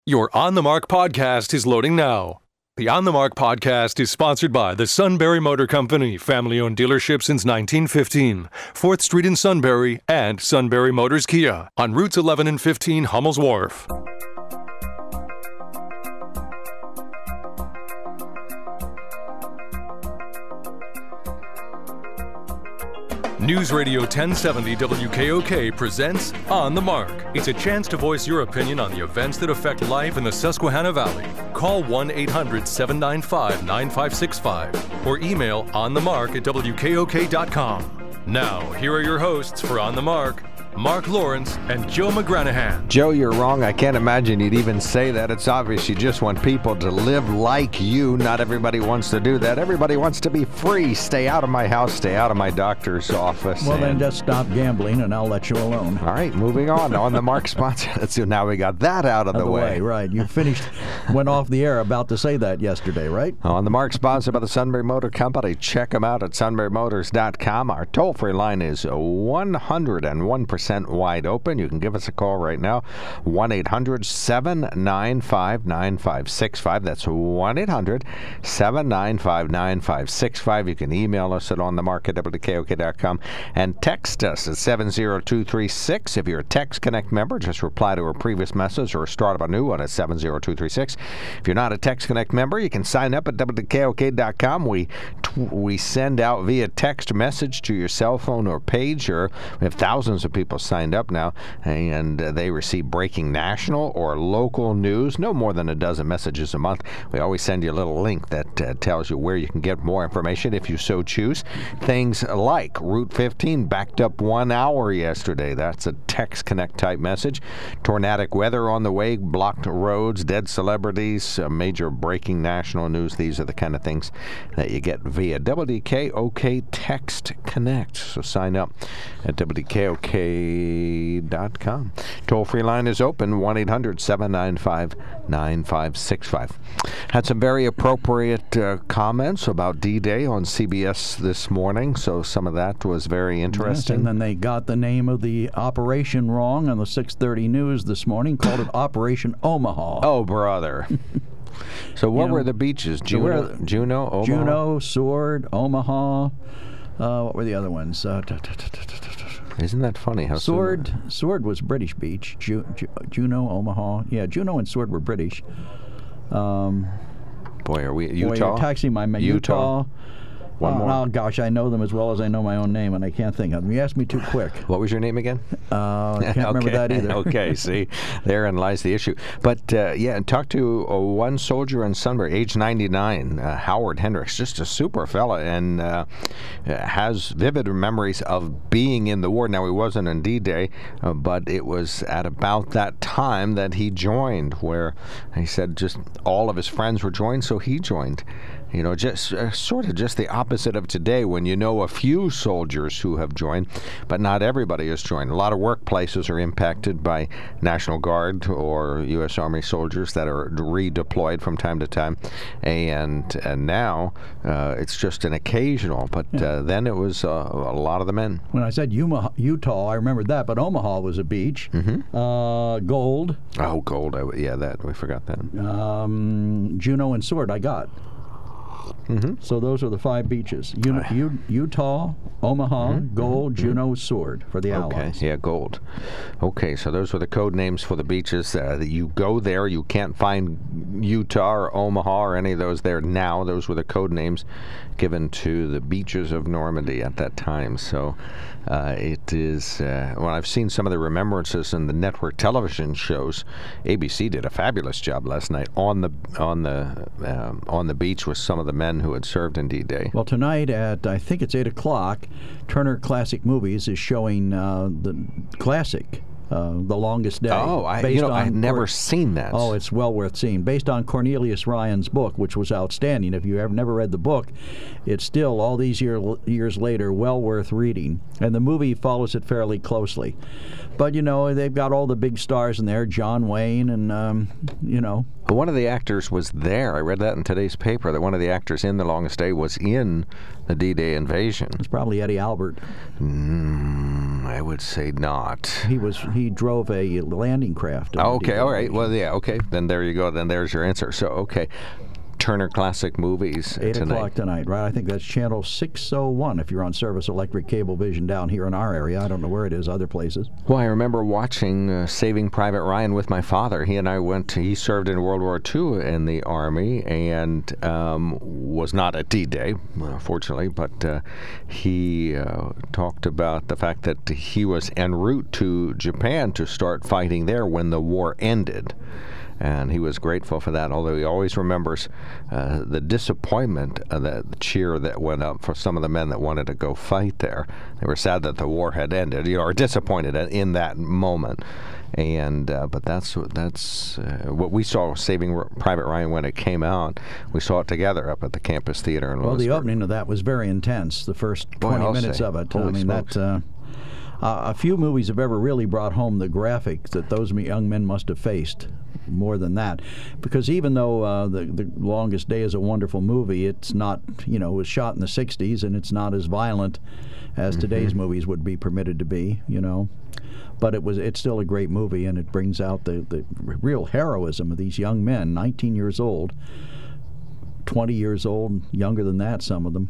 Your On the Mark podcast is loading now. The On the Mark podcast is sponsored by the Sunbury Motor Company, family-owned dealership since 1915, 4th Street in Sunbury, and Sunbury Motors Kia on routes 11 and 15 Hummel's Wharf. News Radio 1070 WKOK presents On the Mark. It's a chance to voice your opinion on the events that affect life in the Susquehanna Valley. Call 1-800-795-9565 or email onthemark@wkok.com. Now, here are your hosts for On the Mark, Mark Lawrence and Joe McGranahan. Joe, you're wrong. I can't imagine you'd even say that. It's obvious you just want people to live like you. Not everybody wants to do that. Everybody wants to be free. Stay out of my house. Stay out of my doctor's office. Well, then just stop gambling and I'll let you alone. All right, moving on. On the Mark sponsor. So now we got that out of the way. Right. You went off the air about to say that yesterday, right? On the Mark sponsored by the Sunbury Motor Company. Check them out at sunburymotors.com. Our toll-free line is 101% wide open. You can give us a call right now, 1-800-795-9565. That's 1-800-795-9565. You can email us at onthemark@wkok.com and text us at 70236. If you're a Text Connect member, just reply to a previous message or start up a new one at 70236. If you're not a Text Connect member, you can sign up at wkok.com. We send out via text message to your cell phone or pager. We have thousands of people signed up now, and they receive breaking national or local news, no more than a dozen messages a month. We always send you a little link that tells you where you can get more information if you so choose. Things like Route 15 backed up 1 hour yesterday. That's a Text Connect type message. Tornadic weather on the way, blocked roads, dead celebrities, major breaking national news. These are the kind of things that you get via WKOK Text Connect. So sign up at WKOK.com. Toll-free line is open, 1-800-795-9565. Had some very appropriate comments about D-Day on CBS this morning, so some of that was very interesting. Yes, and then they got the name of the operation wrong on the 6:30 news this morning, called it Operation Omaha. Oh, brother. So what were the beaches? Juneau, Omaha? Juneau, Sword, Omaha. What were the other ones? Isn't that funny? How Sword was British beach. Juneau, Omaha. Yeah, Juneau and Sword were British. Boy, are we Utah? Boy, you're taxing my Utah. One more. Oh, gosh, I know them as well as I know my own name, and I can't think of them. You asked me too quick. What was your name again? I can't remember that either. Okay, see, therein lies the issue. But, talk to one soldier in Sunbury, age 99, Howard Hendricks, just a super fella, and has vivid memories of being in the war. Now, he wasn't in D-Day, but it was at about that time that he joined, where he said just all of his friends were joined, so he joined. You know, just sort of just the opposite of today, when you know a few soldiers who have joined, but not everybody has joined. A lot of workplaces are impacted by National Guard or U.S. Army soldiers that are redeployed from time to time, and now it's just an occasional. But then it was a lot of the men. When I said Utah, I remembered that, but Omaha was a beach. Mm-hmm. Gold. Oh, Gold. That we forgot that. Juneau and Sword, I got. Mm-hmm. So those are the 5 beaches. Utah, Omaha, Gold, Juneau, Sword for the Allies. Okay, yeah, Gold. Okay, so those were the code names for the beaches. You go there, you can't find Utah or Omaha or any of those there now. Those were the code names given to the beaches of Normandy at that time. So it is, well, I've seen some of the remembrances in the network television shows. ABC did a fabulous job last night on the beach with some of the men who had served in D-Day. Well, tonight at, I think it's 8 o'clock, Turner Classic Movies is showing the classic, The Longest Day. Oh, I've never seen that. Oh, it's well worth seeing. Based on Cornelius Ryan's book, which was outstanding. If you have never read the book, it's still, all these years later, well worth reading. And the movie follows it fairly closely. But, you know, they've got all the big stars in there, John Wayne and, you know. But one of the actors was there. I read that in today's paper, that one of the actors in The Longest Day was in the D-Day invasion. It's probably Eddie Albert. I would say not. He was he drove a landing craft. Okay, all right. Well, yeah, okay. Then there you go. Then there's your answer. So, okay. Turner Classic Movies 8 tonight. o'clock tonight, right? I think that's channel 601 if you're on Service Electric Cablevision down here in our area. I don't know where it is other places. Well, I remember watching Saving Private Ryan with my father. He and I he served in World War II in the Army and was not at D-Day, fortunately, but he talked about the fact that he was en route to Japan to start fighting there when the war ended. And he was grateful for that, although he always remembers the disappointment, the cheer that went up for some of the men that wanted to go fight there. They were sad that the war had ended, or disappointed in that moment. And but that's what we saw Saving Private Ryan when it came out. We saw it together up at the Campus Theater in Lewisburg. Well, the opening of that was very intense. The first 20 minutes of it. Holy smokes. A few movies have ever really brought home the graphics that those young men must have faced. More than that, because even though the Longest Day is a wonderful movie, it's not, it was shot in the 60s and it's not as violent as today's movies would be permitted to be, But it's still a great movie, and it brings out the real heroism of these young men, 19 years old, 20 years old, younger than that, some of them.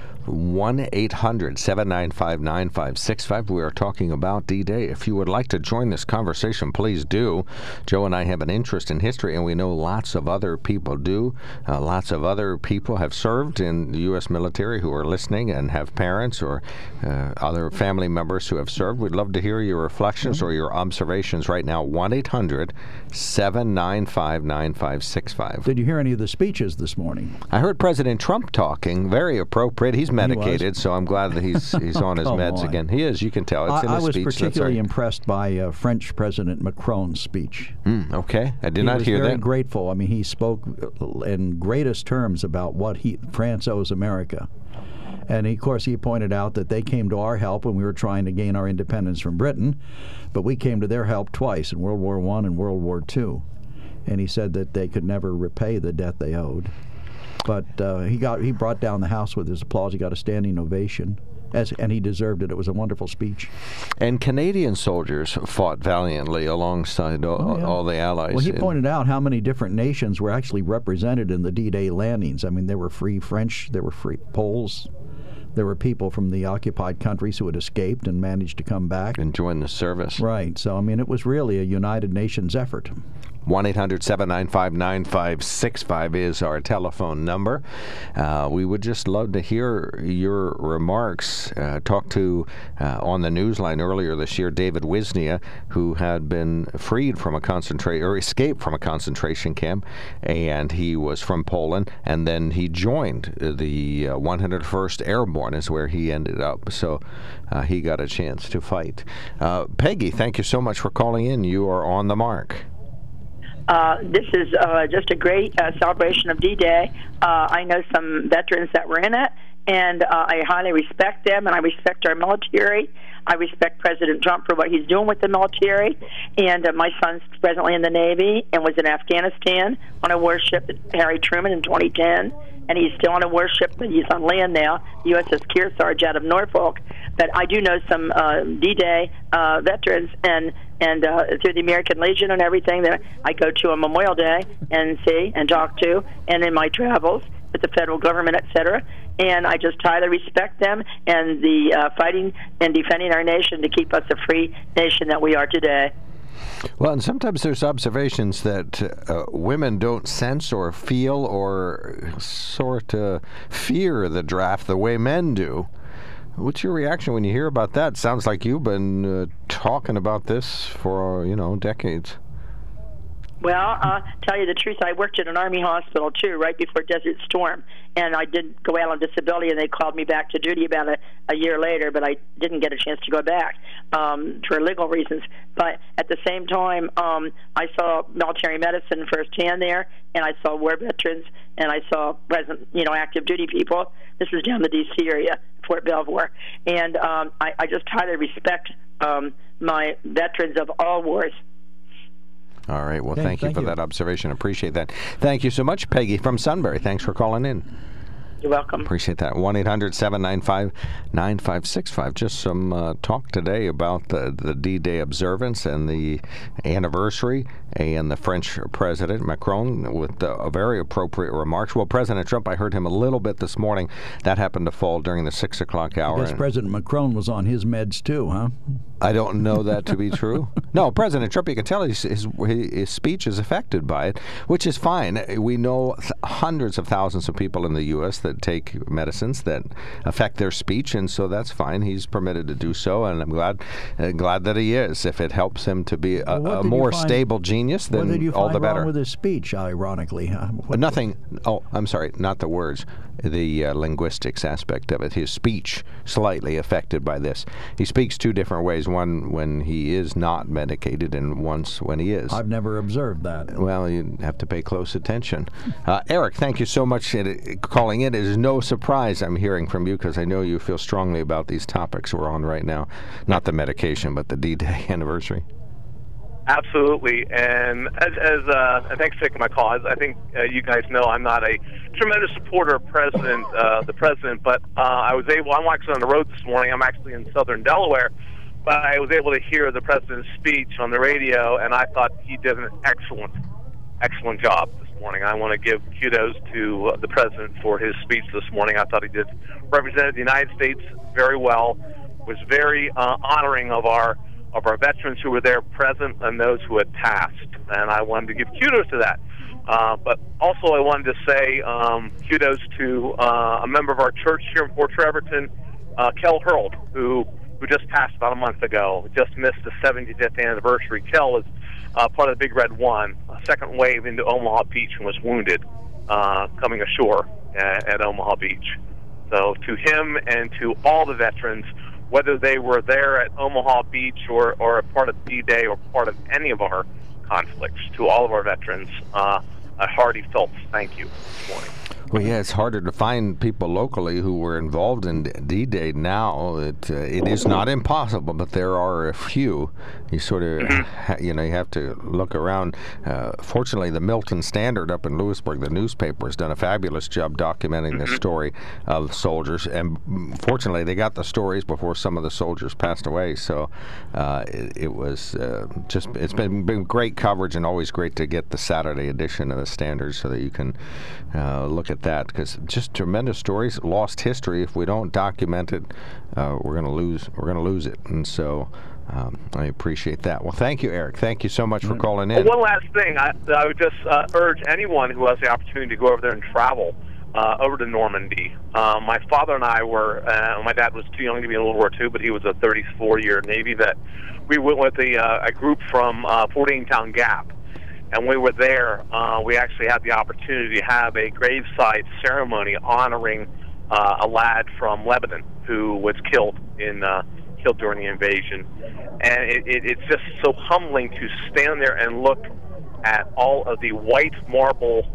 1-800-795-9565. We are talking about D-Day. If you would like to join this conversation, please do. Joe and I have an interest in history, and we know lots of other people do. Lots of other people have served in the U.S. military who are listening and have parents or other family members who have served. We'd love to hear your reflections or your observations right now. 1-800-795-9565. Did you hear any of the speeches this morning? I heard President Trump talking. Very appropriate. He's medicated, so I'm glad that he's on his meds again. He is, you can tell. It's in his speech. I was particularly impressed by French President Macron's speech. Okay, I did not hear that. He was very grateful. I mean, he spoke in greatest terms about what France owes America. And, of course, he pointed out that they came to our help when we were trying to gain our independence from Britain, but we came to their help twice, in World War I and World War II. And he said that they could never repay the debt they owed. But he brought down the House with his applause. He got a standing ovation, and he deserved it. It was a wonderful speech. And Canadian soldiers fought valiantly alongside all the Allies. Well, he pointed out how many different nations were actually represented in the D-Day landings. I mean, there were free French, there were free Poles, there were people from the occupied countries who had escaped and managed to come back. And join the service. Right. So, I mean, it was really a United Nations effort. 1-800-795-9565 is our telephone number. We would just love to hear your remarks. Talked to, on the newsline earlier this year, David Wisnia, who had been freed from escaped from a concentration camp, and he was from Poland, and then he joined the 101st Airborne is where he ended up. So he got a chance to fight. Peggy, thank you so much for calling in. You are on the mark. This is just a great celebration of D-Day. I know some veterans that were in it, and I highly respect them, and I respect our military. I respect President Trump for what he's doing with the military, and my son's presently in the Navy and was in Afghanistan on a warship, Harry Truman, in 2010, and he's still on a warship, but he's on land now, USS Kearsarge out of Norfolk. But I do know some D-Day veterans, and through the American Legion and everything, that I go to on Memorial Day and see and talk to, and in my travels with the federal government, etc. And I just highly respect them and the fighting and defending our nation to keep us a free nation that we are today. Well, and sometimes there's observations that women don't sense or feel or sort of fear the draft the way men do. What's your reaction when you hear about that? Sounds like you've been talking about this for, decades. Well, tell you the truth, I worked at an Army hospital, too, right before Desert Storm, and I did go out on disability, and they called me back to duty about a year later, but I didn't get a chance to go back for legal reasons. But at the same time, I saw military medicine firsthand there, and I saw war veterans, and I saw present, active duty people. This is down the D.C. area, Fort Belvoir, and I just highly respect my veterans of all wars. All right. Well, thank you for that observation. Appreciate that. Thank you so much, Peggy from Sunbury. Thanks for calling in. You're welcome. Appreciate that. 1-800-795-9565. Just some talk today about the D-Day observance and the anniversary, and the French President Macron with very appropriate remarks. Well, President Trump, I heard him a little bit this morning. That happened to fall during the 6 o'clock hour. I guess President Macron was on his meds too, huh? I don't know that to be true. No, President Trump, you can tell his speech is affected by it, which is fine. We know hundreds of thousands of people in the U.S. that take medicines that affect their speech, and so that's fine. He's permitted to do so, and I'm glad that he is. If it helps him to be a more stable genius, then all the better. What did you find wrong with his speech, ironically? Nothing. Oh, I'm sorry, not the words. The linguistics aspect of it. His speech slightly affected by this. He speaks two different ways, one when he is not medicated and once when he is. I've never observed that. Well, you have to pay close attention. Eric, thank you so much for calling in. It is no surprise I'm hearing from you, because I know you feel strongly about these topics we're on right now. Not the medication, but the D-Day anniversary. Absolutely, and thanks for taking my call. I think you guys know I'm not a tremendous supporter of the president, but I'm actually on the road this morning. I'm actually in southern Delaware, but I was able to hear the president's speech on the radio, and I thought he did an excellent job this morning. I want to give kudos to the president for his speech this morning. I thought he represented the United States very well, was very honoring of our veterans who were there present and those who had passed. And I wanted to give kudos to that. But also I wanted to say kudos to a member of our church here in Fort Trevorton, Kel Hurld, who just passed about a month ago, just missed the 75th anniversary. Kel was part of the Big Red One, a second wave into Omaha Beach, and was wounded coming ashore at Omaha Beach. So to him and to all the veterans, whether they were there at Omaha Beach or a part of D-Day or part of any of our conflicts, to all of our veterans, a hearty felt thank you this morning. Well, yeah, it's harder to find people locally who were involved in D-Day now. It is not impossible, but there are a few. You sort of, you have to look around. Fortunately, the Milton Standard up in Lewisburg, the newspaper, has done a fabulous job documenting the story of soldiers. And fortunately, they got the stories before some of the soldiers passed away. So it was it's been great coverage, and always great to get the Saturday edition of the Standard so that you can look at that, because just tremendous stories, lost history. If we don't document it, we're going to lose it. And so I appreciate that. Well, thank you, Eric. Thank you so much for calling in. One last thing, I would just urge anyone who has the opportunity to go over there and travel over to Normandy. My father and I were, my dad was too young to be in World War II, but he was a 34-year Navy vet. We went with a group from Fort Town Gap. And we were there. We actually had the opportunity to have a graveside ceremony honoring a lad from Lebanon who was killed during the invasion. And it's just so humbling to stand there and look at all of the white marble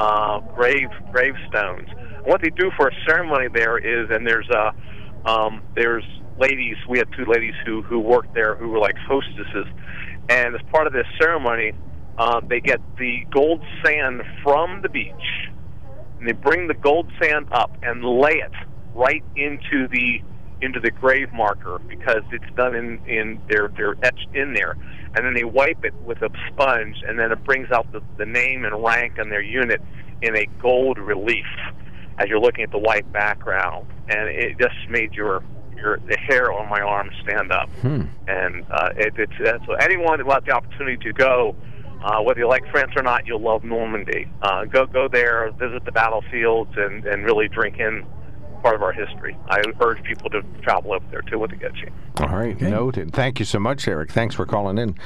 gravestones. And what they do for a ceremony there is, and there's ladies. We had two ladies who worked there who were like hostesses, and as part of this ceremony, they get the gold sand from the beach, and they bring the gold sand up and lay it right into the grave marker, because it's done in they're etched in there, and then they wipe it with a sponge, and then it brings out the name and rank and their unit in a gold relief as you're looking at the white background, and it just made the hair on my arm stand up. And so anyone who has the opportunity to go, whether you like France or not, you'll love Normandy. Go there, visit the battlefields, and really drink in part of our history. I urge people to travel over there too when they get a chance. All right, noted. Thank you so much, Eric. Thanks for calling in.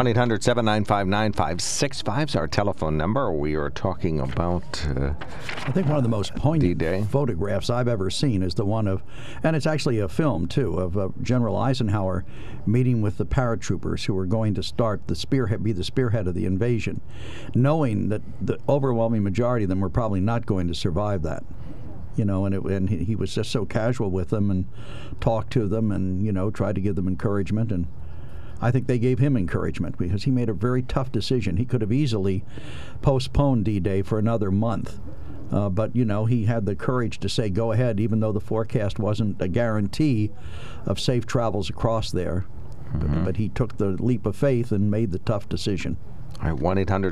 1-800-795-9565 is our telephone number. We are talking about I think one of the most poignant D-Day photographs I've ever seen is the one of, and it's actually a film too, of General Eisenhower meeting with the paratroopers who were going to be the spearhead of the invasion, knowing that the overwhelming majority of them were probably not going to survive that. And he was just so casual with them and talked to them and, tried to give them encouragement. And I think they gave him encouragement, because he made a very tough decision. He could have easily postponed D-Day for another month. But, he had the courage to say, go ahead, even though the forecast wasn't a guarantee of safe travels across there. But he took the leap of faith and made the tough decision. All right,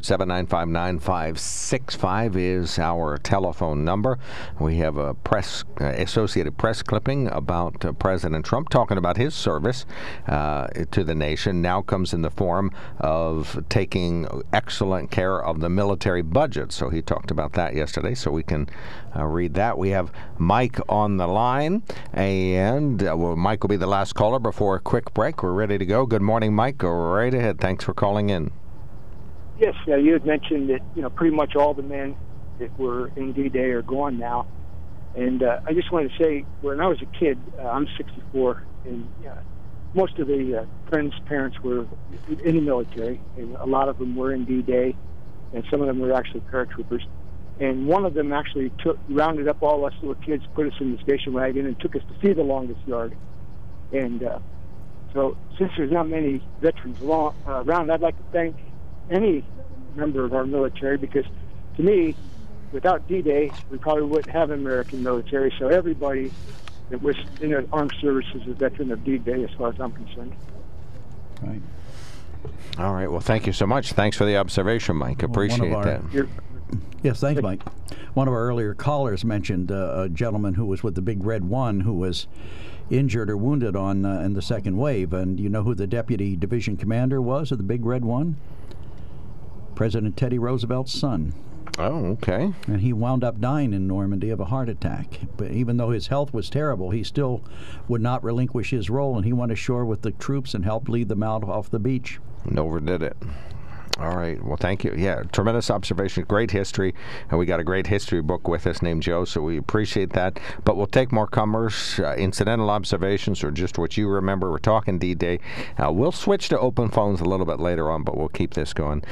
1-800-795-9565 is our telephone number. We have a Associated Press clipping about President Trump talking about his service to the nation. Now comes in the form of taking excellent care of the military budget. So he talked about that yesterday, so we can read that. We have Mike on the line, and Mike will be the last caller before a quick break. We're ready to go. Good morning, Mike. Go right ahead. Thanks for calling in. Yes, you had mentioned that pretty much all the men that were in D-Day are gone now, and I just wanted to say, when I was a kid, I'm 64, and most of the friends' parents were in the military, and a lot of them were in D-Day, and some of them were actually paratroopers. And one of them actually rounded up all us little kids, put us in the station wagon, and took us to see the longest yard. And so, since there's not many veterans around, I'd like to thank any member of our military, because to me, without D-Day, we probably wouldn't have an American military. So everybody that was in the armed services is a veteran of D-Day, as far as I'm concerned. Right. All right. Well, thank you so much. Thanks for the observation, Mike. Appreciate that. Yes, thanks, Mike. One of our earlier callers mentioned a gentleman who was with the Big Red One who was injured or wounded in the second wave. And you know who the deputy division commander was of the Big Red One? President Teddy Roosevelt's son. Oh, okay. And he wound up dying in Normandy of a heart attack. But even though his health was terrible, he still would not relinquish his role, and he went ashore with the troops and helped lead them out off the beach. Overdid it. All right. Well, thank you. Yeah, tremendous observation. Great history. And we got a great history book with us named Joe, so we appreciate that. But we'll take more comers, incidental observations, or just what you remember. We're talking D-Day. We'll switch to open phones a little bit later on, but we'll keep this going.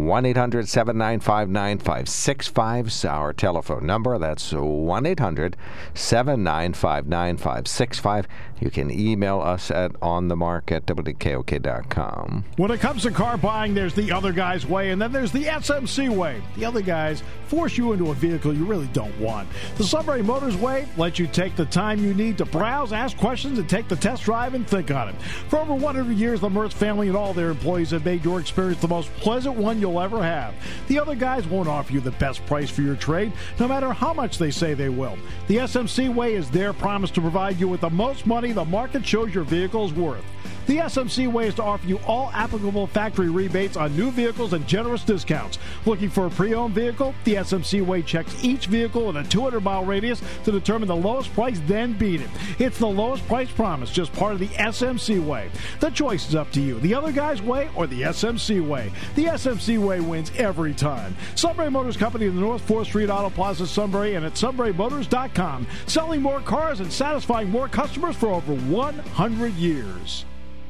1-800-795-9565 is our telephone number. That's 1-800-795-9565. You can email us at onthemark@wkok.com. When it comes to car buying, there's the other guy's way, and then there's the SMC way. The other guys force you into a vehicle you really don't want. The Sunbury Motors way lets you take the time you need to browse, ask questions, and take the test drive and think on it. For over 100 years, the Mertz family and all their employees have made your experience the most pleasant one you'll ever have. The other guys won't offer you the best price for your trade, no matter how much they say they will. The SMC way is their promise to provide you with the most money the market shows your vehicle is worth. The SMC way is to offer you all applicable factory rebates on new vehicles and generous discounts. Looking for a pre-owned vehicle? The SMC way checks each vehicle in a 200-mile radius to determine the lowest price, then beat it. It's the lowest price promise, just part of the SMC way. The choice is up to you, the other guy's way or the SMC way. The SMC way wins every time. Sunbury Motors Company in the North 4th Street Auto Plaza, Sunbury, and at sunburymotors.com. Selling more cars and satisfying more customers for over 100 years.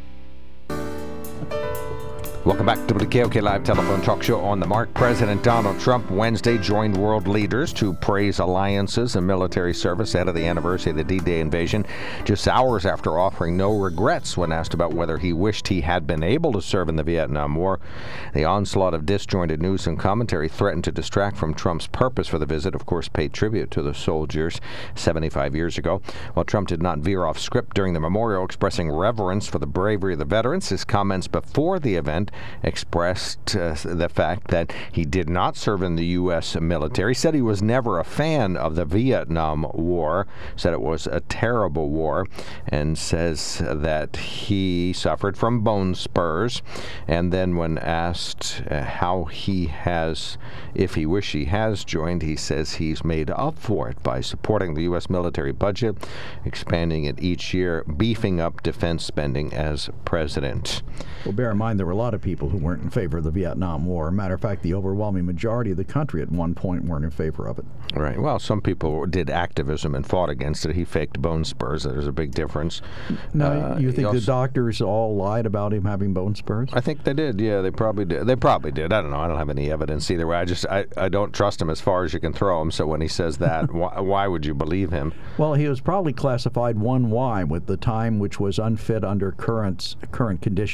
Welcome back to the KOK Live Telephone Talk Show on the Mark. President Donald Trump Wednesday joined world leaders to praise alliances and military service ahead of the anniversary of the D-Day invasion, just hours after offering no regrets when asked about whether he wished he had been able to serve in the Vietnam War. The onslaught of disjointed news and commentary threatened to distract from Trump's purpose for the visit, of course, paid tribute to the soldiers 75 years ago. While Trump did not veer off script during the memorial, expressing reverence for the bravery of the veterans, his comments before the event expressed the fact that he did not serve in the U.S. military, said he was never a fan of the Vietnam War, said it was a terrible war, and says that he suffered from bone spurs. And then when asked how he has, if he wished he has joined, he says he's made up for it by supporting the U.S. military budget, expanding it each year, beefing up defense spending as president. Well, bear in mind there were a lot of people who weren't in favor of the Vietnam War. Matter of fact, the overwhelming majority of the country at one point weren't in favor of it. Right. Well, some people did activism and fought against it. He faked bone spurs. There's a big difference. Now, you think the doctors all lied about him having bone spurs? I think they did. Yeah, they probably did. I don't know. I don't have any evidence either way. I don't trust him as far as you can throw him. So when he says that, why would you believe him? Well, he was probably classified 1Y with the time which was unfit under current conditions. In other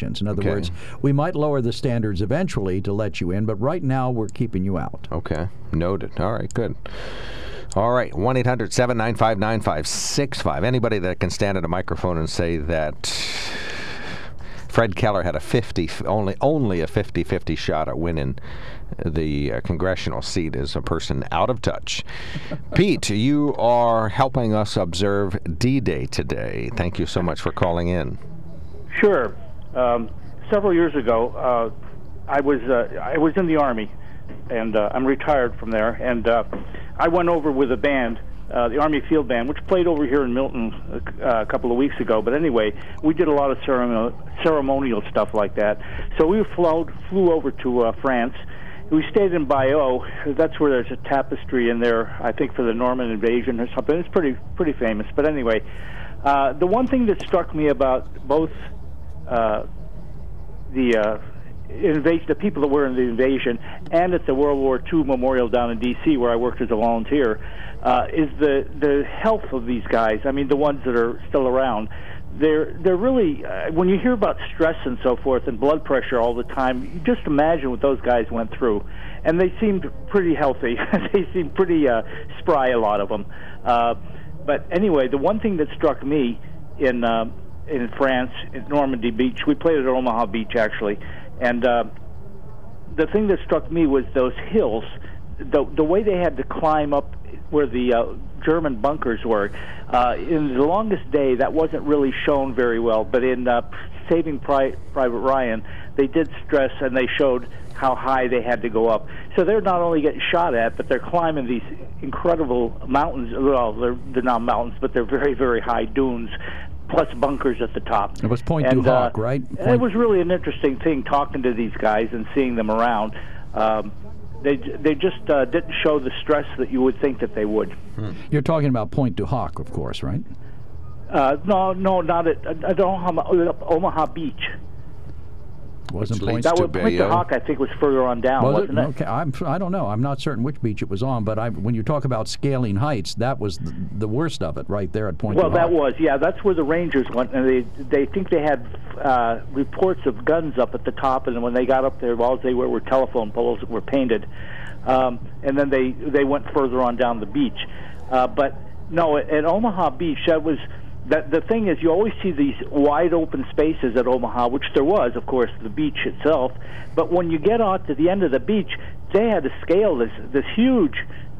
other words, we might lower the standards eventually to let you in, but right now we're keeping you out. Okay, noted. All right, good. All right, 1-800-795-9565. Anybody that can stand at a microphone and say that Fred Keller had only a 50-50 shot at winning the congressional seat is a person out of touch. Pete, you are helping us observe D-Day today. Thank you so much for calling in. Sure. Several years ago, I was in the Army, and I'm retired from there, and I went over with a band, the Army Field Band, which played over here in Milton a couple of weeks ago. But anyway, we did a lot of ceremonial stuff like that. So we flew over to France. We stayed in Bayeux. That's where there's a tapestry in there, I think, for the Norman invasion or something. It's pretty famous. But anyway, the one thing that struck me about both the people that were in the invasion and at the World War II Memorial down in D.C., where I worked as a volunteer, is the health of these guys. I mean, the ones that are still around. They're really, when you hear about stress and so forth and blood pressure all the time, you just imagine what those guys went through. And they seemed pretty healthy. They seemed pretty spry, a lot of them. But anyway, the one thing that struck me in France, at Normandy Beach, we played at Omaha Beach, actually, and the thing that struck me was those hills, the way they had to climb up where the German bunkers were. In The Longest Day, that wasn't really shown very well, but in Saving Private Ryan, they did stress and they showed how high they had to go up. So they're not only getting shot at, but they're climbing these incredible mountains. Well, they're not mountains, but they're very, very high dunes, plus bunkers at the top. It was Pointe du Hoc, right? It was really an interesting thing talking to these guys and seeing them around. They just didn't show the stress that you would think that they would. You're talking about Pointe du Hoc, of course, right? No, not at Omaha Beach. Wasn't Which Pointe leads to Pointe du Hoc, I think, was further on down, wasn't it? Okay, I don't know. I'm not certain which beach it was on, but when you talk about scaling heights, that was the worst of it right there at Pointe du Hoc. Well, that was, yeah. That's where the Rangers went, and they think they had reports of guns up at the top, and when they got up there, all they were telephone poles that were painted. And then they went further on down the beach. But no, at Omaha Beach, that was... The thing is, you always see these wide open spaces at Omaha, which there was, of course, the beach itself. But when you get out to the end of the beach, they had to scale this huge,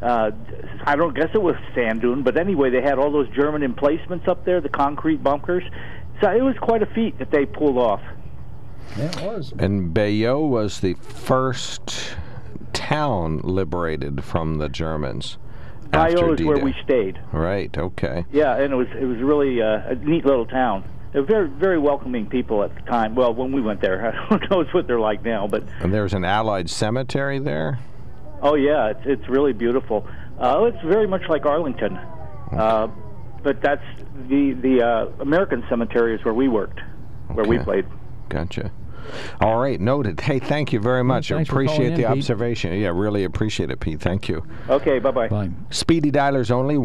I don't guess it was sand dune, but anyway, they had all those German emplacements up there, the concrete bunkers. So it was quite a feat that they pulled off. Yeah, it was. And Bayeux was the first town liberated from the Germans. Bayeux is where we stayed. Right, okay. Yeah, and it was really a neat little town. They're very, very welcoming people at the time. Well, when we went there, who knows what they're like now. But and there's an Allied cemetery there? Oh, yeah, it's really beautiful. It's very much like Arlington. Okay. But that's the American cemetery is where we worked, where we played. Gotcha. All right, noted. Hey, thank you very much. I appreciate the observation. Pete. Yeah, really appreciate it, Pete. Thank you. Okay, bye-bye. Bye. Speedy dialers only,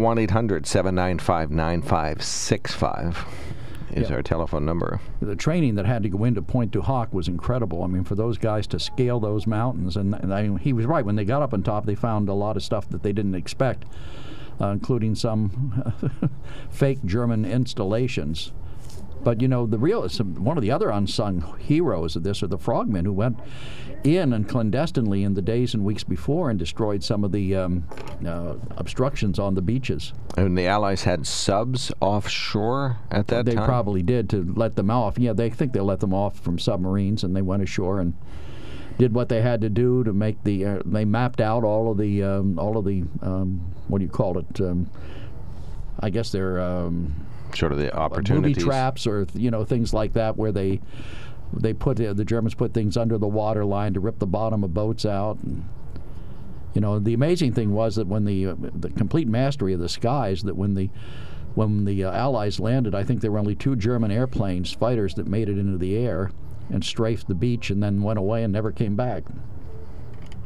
1-800-795-9565 is our telephone number. The training that had to go into Pointe du Hoc was incredible. I mean, for those guys to scale those mountains, and I mean, he was right. When they got up on top, they found a lot of stuff that they didn't expect, including some fake German installations. But, you know, one of the other unsung heroes of this are the frogmen who went in and clandestinely in the days and weeks before and destroyed some of the obstructions on the beaches. And the Allies had subs offshore at that time? They probably did to let them off. Yeah, they think they let them off from submarines, and they went ashore and did what they had to do to make the. They mapped out all of the what do you call it? I guess they're. Sort of the opportunities. Booby traps or, things like that where they put the Germans put things under the water line to rip the bottom of boats out. And, the amazing thing was that when the complete mastery of the skies, that when the Allies landed, I think there were only 2 German airplanes, fighters, that made it into the air and strafed the beach and then went away and never came back.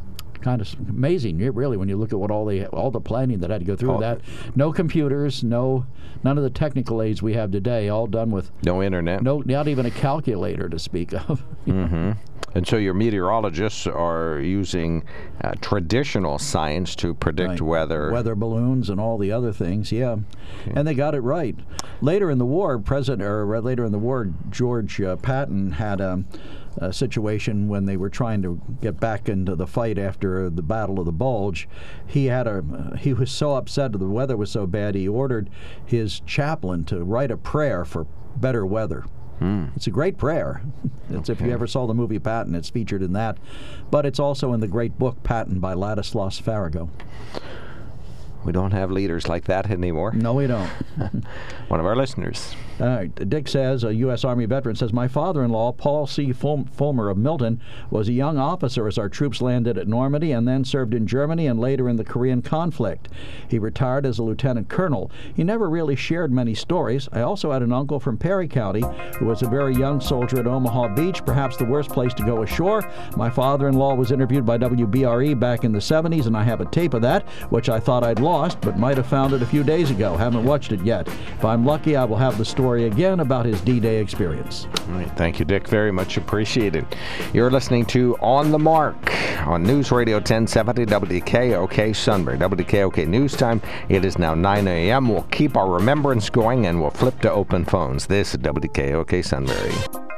kind of amazing, really, when you look at what all the planning that had to go through that. No computers, none of the technical aids we have today, all done with no internet, not even a calculator to speak of. Mm-hmm. And so your meteorologists are using traditional science to predict weather balloons and all the other things. Yeah, and they got it right. Later in the war, George Patton had a situation when they were trying to get back into the fight after the Battle of the Bulge. He was so upset that the weather was so bad, he ordered his chaplain to write a prayer for better weather. It's a great prayer. If you ever saw the movie Patton, it's featured in that. But it's also in the great book Patton by Ladislaus Farrago. We don't have leaders like that anymore. No, we don't. One of our listeners. All right. Dick says, a U.S. Army veteran says, my father-in-law, Paul C. Fulmer of Milton, was a young officer as our troops landed at Normandy and then served in Germany and later in the Korean conflict. He retired as a lieutenant colonel. He never really shared many stories. I also had an uncle from Perry County who was a very young soldier at Omaha Beach, perhaps the worst place to go ashore. My father-in-law was interviewed by WBRE back in the 70s, and I have a tape of that, which I thought I'd lost, but might have found it a few days ago. Haven't watched it yet. If I'm lucky, I will have the story again about his D-Day experience. All right. Thank you, Dick. Very much appreciated. You're listening to On the Mark on News Radio 1070 WKOK Sunbury. WKOK News Time. It is now 9 a.m. We'll keep our remembrance going and we'll flip to open phones. This is WKOK Sunbury.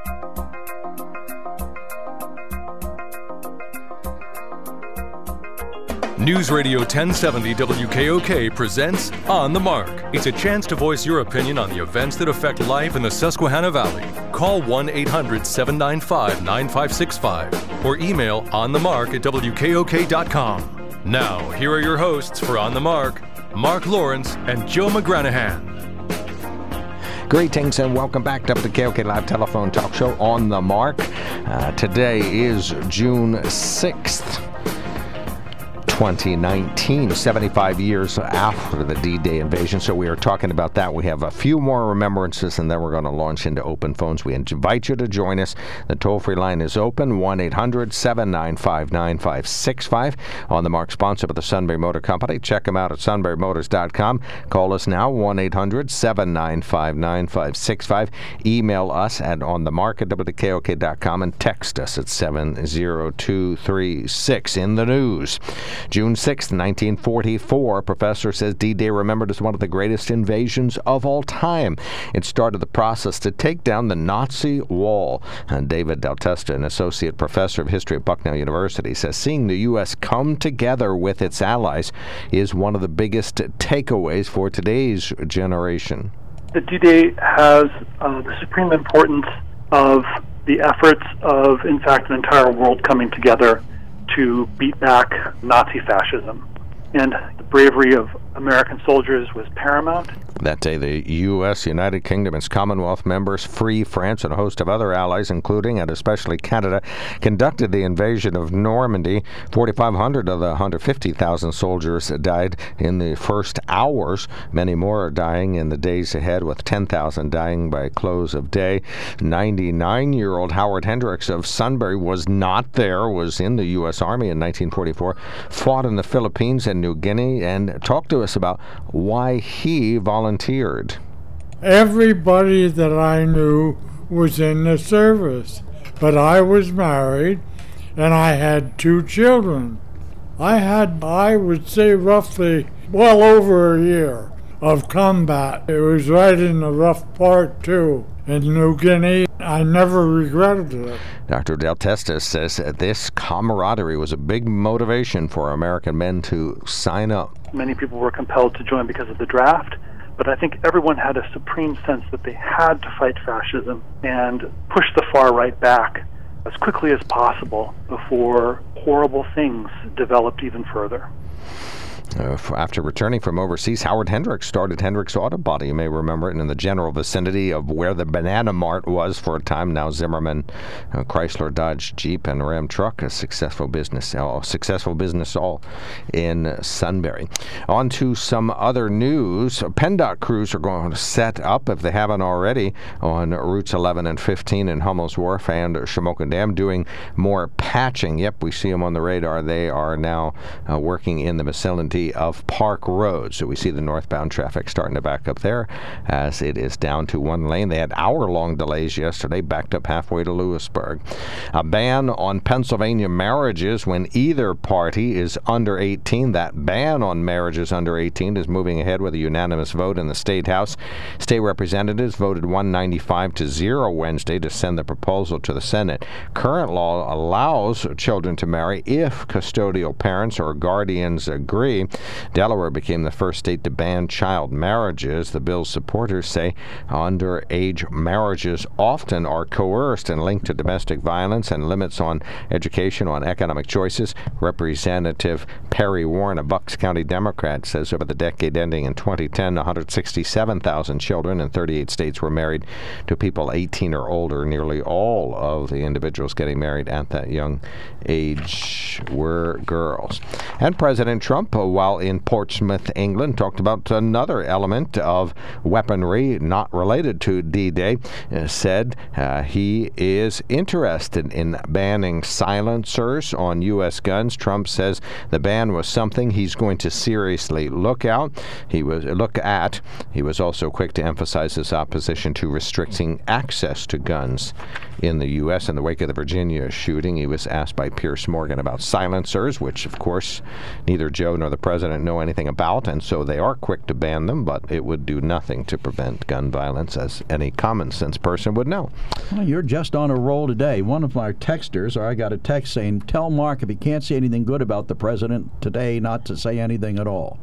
News Radio 1070 WKOK presents On the Mark. It's a chance to voice your opinion on the events that affect life in the Susquehanna Valley. Call 1-800-795-9565 or email onthemark@wkok.com. Now, here are your hosts for On the Mark, Mark Lawrence and Joe McGranahan. Greetings and welcome back to the WKOK Live Telephone Talk Show On the Mark. Today is June 6th. 2019, 75 years after the D-Day invasion. So we are talking about that. We have a few more remembrances, and then we're going to launch into open phones. We invite you to join us. The toll-free line is open, 1-800-795-9565. On the Mark, sponsored by the Sunbury Motor Company. Check them out at sunburymotors.com. Call us now, 1-800-795-9565. Email us at onthemark@wkok.com and text us at 70236. In the news, June 6, 1944, professor says D-Day remembered as one of the greatest invasions of all time. It started the process to take down the Nazi wall. And David Del Testa, an associate professor of history at Bucknell University, says seeing the U.S. come together with its allies is one of the biggest takeaways for today's generation. The D-Day has the supreme importance of the efforts of, in fact, an entire world coming together to beat back Nazi fascism. And the bravery of American soldiers was paramount. That day, the U.S., United Kingdom, and its Commonwealth members, Free France, and a host of other allies, including and especially Canada, conducted the invasion of Normandy. 4,500 of the 150,000 soldiers died in the first hours. Many more are dying in the days ahead, with 10,000 dying by close of day. 99-year-old Howard Hendricks of Sunbury was not there, was in the U.S. Army in 1944, fought in the Philippines and New Guinea, and talked to us about why he volunteered. Everybody that I knew was in the service, but I was married and I had 2 children. I would say roughly well over a year of combat. It was right in the rough part too. In New Guinea, I never regretted it. Dr. Del Testa says this camaraderie was a big motivation for American men to sign up. Many people were compelled to join because of the draft, but I think everyone had a supreme sense that they had to fight fascism and push the far right back as quickly as possible before horrible things developed even further. After returning from overseas, Howard Hendricks started Hendricks Auto Body. You may remember it in the general vicinity of where the Banana Mart was for a time. Now Zimmerman, Chrysler, Dodge, Jeep, and Ram Truck, a successful business all in Sunbury. On to some other news. PennDOT crews are going to set up, if they haven't already, on routes 11 and 15 in Hummel's Wharf and Shamokin Dam, doing more patching. Yep, we see them on the radar. They are now working in the vicinity of Park Road. So we see the northbound traffic starting to back up there as it is down to one lane. They had hour-long delays yesterday, backed up halfway to Lewisburg. A ban on Pennsylvania marriages when either party is under 18. That ban on marriages under 18 is moving ahead with a unanimous vote in the State House. State representatives voted 195-0 Wednesday to send the proposal to the Senate. Current law allows children to marry if custodial parents or guardians agree. Delaware became the first state to ban child marriages. The bill's supporters say underage marriages often are coerced and linked to domestic violence and limits on education, on economic choices. Representative Perry Warren, a Bucks County Democrat, says over the decade ending in 2010, 167,000 children in 38 states were married to people 18 or older. Nearly all of the individuals getting married at that young age were girls. And President Trump, while in Portsmouth, England, talked about another element of weaponry not related to D-Day, said he is interested in banning silencers on U.S. guns. Trump says the ban was something he's going to seriously look at. He was also quick to emphasize his opposition to restricting access to guns in the U.S. In the wake of the Virginia shooting, he was asked by Piers Morgan about silencers, which, of course, neither Joe nor the president know anything about, and so they are quick to ban them, but it would do nothing to prevent gun violence, as any common-sense person would know. Well, you're just on a roll today. One of our texters, or I got a text saying, tell Mark if he can't say anything good about the president today, not to say anything at all.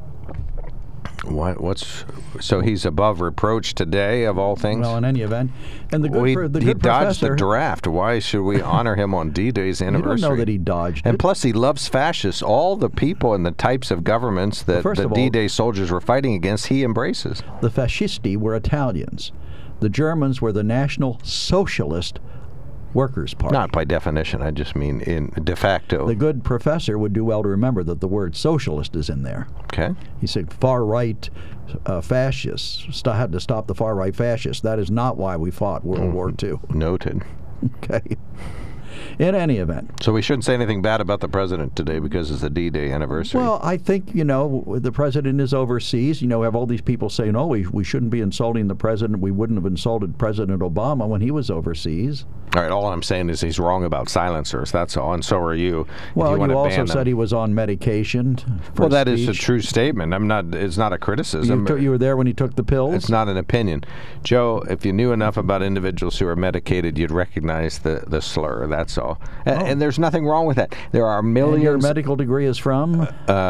So he's above reproach today, of all things? Well, in any event, and he dodged the draft. Why should we honor him on D-Day's anniversary? You don't know that he dodged and it. Plus, he loves fascists. All the people and the types of governments that the D-Day soldiers were fighting against, he embraces. The fascisti were Italians. The Germans were the National Socialist Workers' Party. Not by definition. I just mean in de facto. The good professor would do well to remember that the word socialist is in there. Okay. He said far-right fascists. Had to stop the far-right fascists. That is not why we fought World War II. Noted. Okay. In any event. So we shouldn't say anything bad about the president today because it's the D-Day anniversary. Well, I think, the president is overseas. We have all these people saying, we shouldn't be insulting the president. We wouldn't have insulted President Obama when he was overseas. All right, all I'm saying is he's wrong about silencers. That's all, and so are you. Well, you also said he was on medication. Well, that is a true statement. It's not a criticism. You were there when he took the pills? It's not an opinion. Joe, if you knew enough about individuals who are medicated, you'd recognize the slur. That's all. And there's nothing wrong with that. There are millions. And your medical degree is from?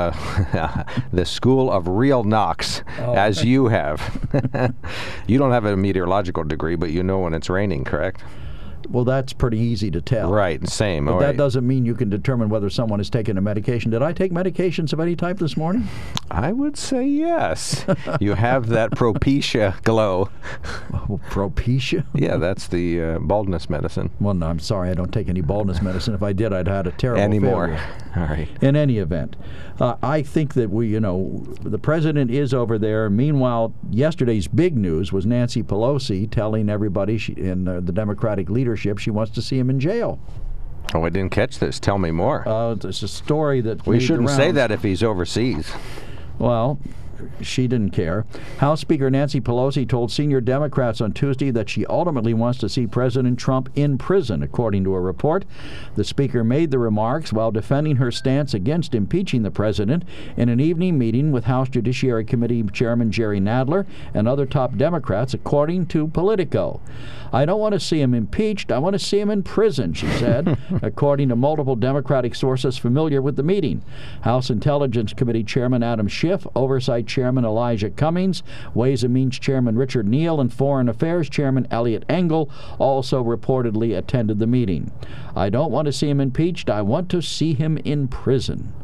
The School of Real Knox, as you have. You don't have a meteorological degree, but you know when it's raining, correct? Well, that's pretty easy to tell. Right, same. But that doesn't mean you can determine whether someone has taken a medication. Did I take medications of any type this morning? I would say yes. You have that Propecia glow. Oh, Propecia? Yeah, that's the baldness medicine. Well, no, I'm sorry. I don't take any baldness medicine. If I did, I'd had a terrible failure. Failure. All right. In any event, I think that the president is over there. Meanwhile, yesterday's big news was Nancy Pelosi telling everybody in the Democratic leadership she wants to see him in jail. Oh, I didn't catch this. Tell me more. It's a story that we shouldn't say that if he's overseas. Well, she didn't care. House Speaker Nancy Pelosi told senior Democrats on Tuesday that she ultimately wants to see President Trump in prison, according to a report. The Speaker made the remarks while defending her stance against impeaching the president in an evening meeting with House Judiciary Committee Chairman Jerry Nadler and other top Democrats, according to Politico. I don't want to see him impeached. I want to see him in prison, she said, according to multiple Democratic sources familiar with the meeting. House Intelligence Committee Chairman Adam Schiff, Oversight Chairman Elijah Cummings, Ways and Means Chairman Richard Neal, and Foreign Affairs Chairman Elliot Engel also reportedly attended the meeting. I don't want to see him impeached. I want to see him in prison.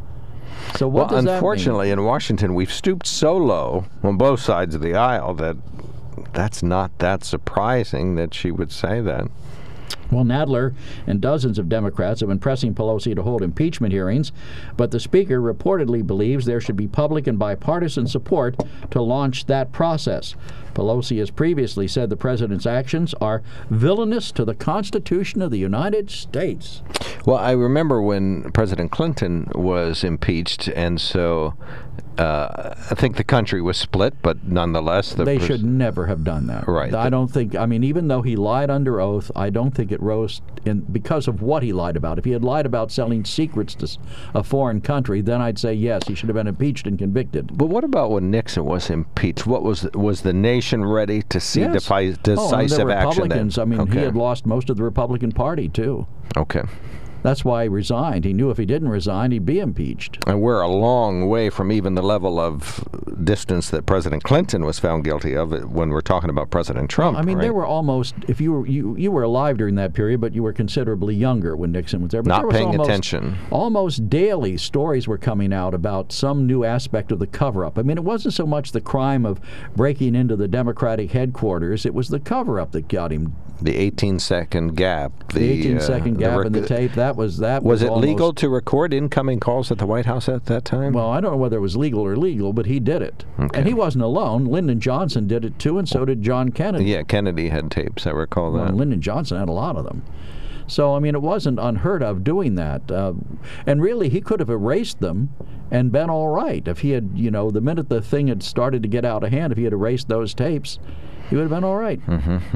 So what does that mean? Unfortunately, in Washington, we've stooped so low on both sides of the aisle that that's not that surprising that she would say that. Well, Nadler and dozens of Democrats have been pressing Pelosi to hold impeachment hearings, but the Speaker reportedly believes there should be public and bipartisan support to launch that process. Pelosi has previously said the president's actions are villainous to the Constitution of the United States. Well, I remember when President Clinton was impeached, and so I think the country was split, but nonetheless... They should never have done that. Right. I don't think, I mean, even though he lied under oath, I don't think it rose because of what he lied about. If he had lied about selling secrets to a foreign country, then I'd say, yes, he should have been impeached and convicted. But what about when Nixon was impeached? What was the nation ready to see decisive the action? Republicans, I mean, he had lost most of the Republican Party, too. Okay. That's why he resigned. He knew if he didn't resign, he'd be impeached. And we're a long way from even the level of distance that President Clinton was found guilty of when we're talking about President Trump. Well, I mean, right? there were almost, if you were alive during that period, but you were considerably younger when Nixon was there. But Not paying attention. Almost daily stories were coming out about some new aspect of the cover-up. I mean, it wasn't so much the crime of breaking into the Democratic headquarters. It was the cover-up that got him. The 18-second gap. The 18-second gap in the tape. That was it legal to record incoming calls at the White House at that time? Well, I don't know whether it was legal or illegal, but he did it. Okay. And he wasn't alone. Lyndon Johnson did it, too, and so did John Kennedy. Yeah, Kennedy had tapes, I recall that. Well, Lyndon Johnson had a lot of them. So, I mean, it wasn't unheard of doing that. And really, he could have erased them and been all right. If he had, the minute the thing had started to get out of hand, if he had erased those tapes, he would have been all right.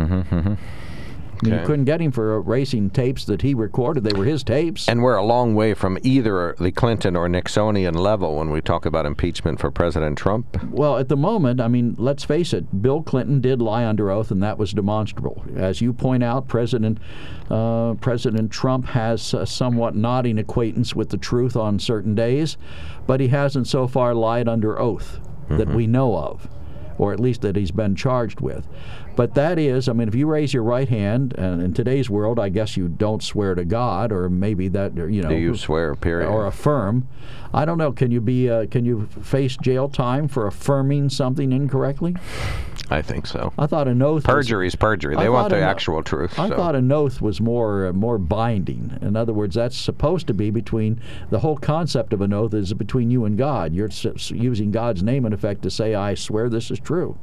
I mean, you couldn't get him for erasing tapes that he recorded. They were his tapes. And we're a long way from either the Clinton or Nixonian level when we talk about impeachment for President Trump. Well, at the moment, I mean, let's face it, Bill Clinton did lie under oath, and that was demonstrable. As you point out, President Trump has a somewhat nodding acquaintance with the truth on certain days, but he hasn't so far lied under oath that we know of, or at least that he's been charged with. But that is, I mean, if you raise your right hand, and in today's world, I guess you don't swear to God, or maybe that, Do you swear, period? Or affirm. I don't know. Can you face jail time for affirming something incorrectly? I think so. I thought an oath. Perjury is perjury. They want the actual truth. I thought an oath was more binding. In other words, that's supposed to be between, the whole concept of an oath is between you and God. You're using God's name, in effect, to say, I swear this is true.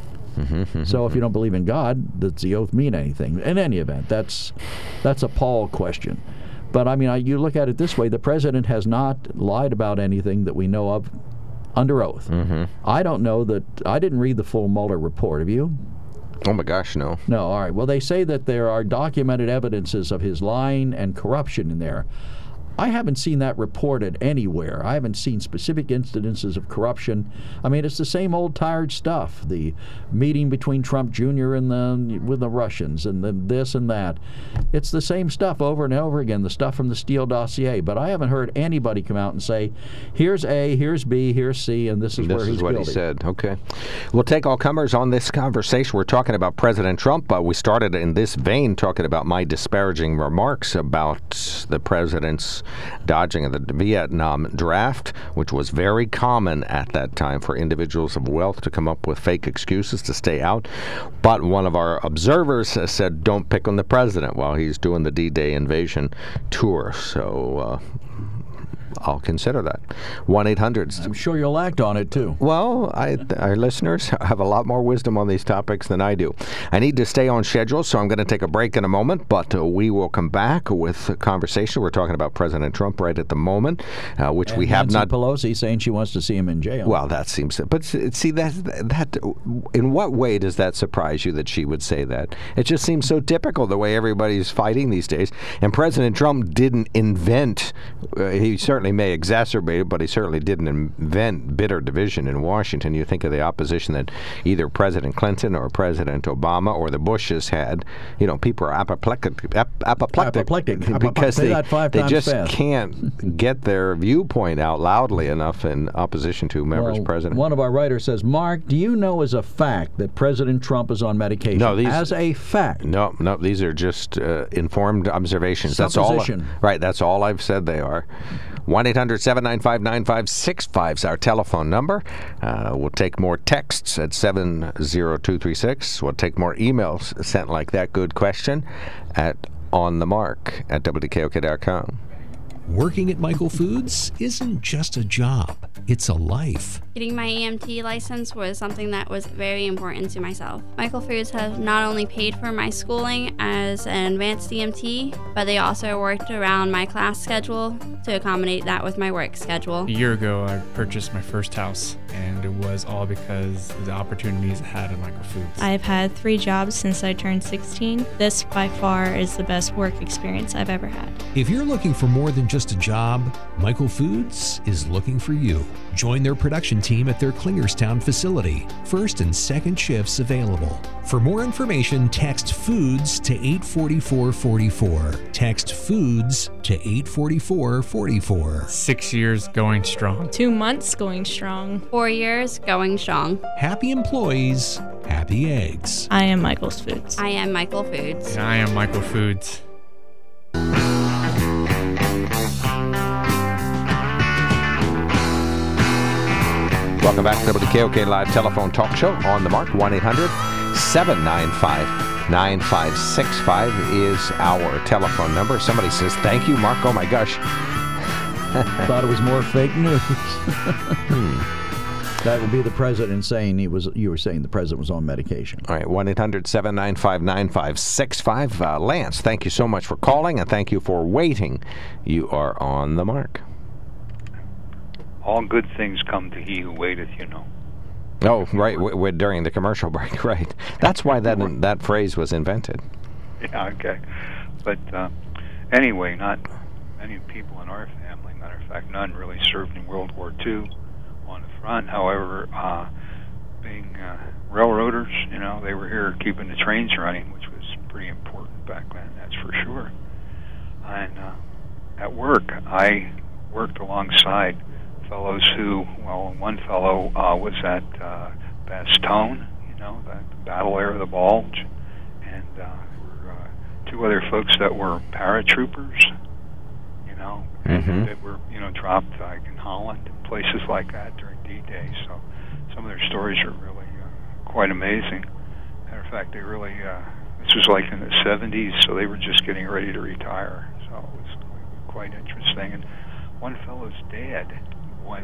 So if you don't believe in God, does the oath mean anything? In any event, that's a Paul question. But I mean, you look at it this way: the president has not lied about anything that we know of under oath. I don't know that. I didn't read the full Mueller report. Have you? Oh my gosh, no. No. All right. Well, they say that there are documented evidences of his lying and corruption in there. I haven't seen that reported anywhere. I haven't seen specific incidences of corruption. I mean, it's the same old tired stuff. The meeting between Trump Jr. and with the Russians, and this and that. It's the same stuff over and over again, the stuff from the Steele dossier. But I haven't heard anybody come out and say, here's A, here's B, here's C, and this is where he's guilty. This is what he said. Okay. We'll take all comers on this conversation. We're talking about President Trump. We started in this vein talking about my disparaging remarks about the president's dodging of the Vietnam draft, which was very common at that time for individuals of wealth to come up with fake excuses to stay out. But one of our observers said, don't pick on the president while he's doing the D-Day invasion tour. So I'll consider that. 1-800. I'm sure you'll act on it, too. Well, our listeners have a lot more wisdom on these topics than I do. I need to stay on schedule, so I'm going to take a break in a moment, but we will come back with a conversation. We're talking about President Trump right at the moment, which we have not... Pelosi saying she wants to see him in jail. Well, that seems... But see, that in what way does that surprise you that she would say that? It just seems so typical the way everybody's fighting these days. And President Trump didn't invent... he certainly may exacerbate it, but he certainly didn't invent bitter division in Washington. You think of the opposition that either President Clinton or President Obama or the Bushes had. People are apoplectic because they just can't get their viewpoint out loudly enough in opposition to whomever's president. One of our writers says, Mark, do you know as a fact that President Trump is on medication? No, as a fact. No, these are just informed observations. Supposition. That's all. Right, that's all I've said they are. 1-800-795-9565 is our telephone number. We'll take more texts at 70236. We'll take more emails sent like that. Good question at onthemark@WKOK.com. Working at Michael Foods isn't just a job, it's a life. Getting my EMT license was something that was very important to myself. Michael Foods has not only paid for my schooling as an advanced EMT, but they also worked around my class schedule to accommodate that with my work schedule. A year ago, I purchased my first house, and it was all because of the opportunities I had at Michael Foods. I've had 3 jobs since I turned 16. This, by far, is the best work experience I've ever had. If you're looking for more than just a job, Michael Foods is looking for you. Join their production team at their Klingerstown facility. First and second shifts available. For more information, text FOODS to 84444. Text FOODS to 84444. 6 years going strong. 2 months going strong. 4 years going strong. Happy employees, happy eggs. I am Michael's Foods. I am Michael Foods. And I am Michael Foods. Welcome back to the WKOK Live Telephone Talk Show. On the Mark, 1-800-795-9565 is our telephone number. Somebody says, thank you, Mark. Oh, my gosh. Thought it was more fake news. That would be the president saying you were saying the president was on medication. All right, 1-800-795-9565. Lance, thank you so much for calling, and thank you for waiting. You are on the mark. All good things come to he who waiteth, you know. Oh, right, we're during the commercial break, right. That's why that phrase was invented. Yeah, okay. But anyway, not many people in our family, matter of fact, none really served in World War II on the front. However, being railroaders, you know, they were here keeping the trains running, which was pretty important back then, that's for sure. And at work, I worked alongside fellows who, well, one fellow was at Bastogne, you know, the battle area of the Bulge, and there were 2 other folks that were paratroopers, you know, that were, you know, dropped like in Holland and places like that during D-Day. So some of their stories are really quite amazing. Matter of fact, they really, this was like in the 70s, so they were just getting ready to retire. So it was quite interesting. And one fellow's dad was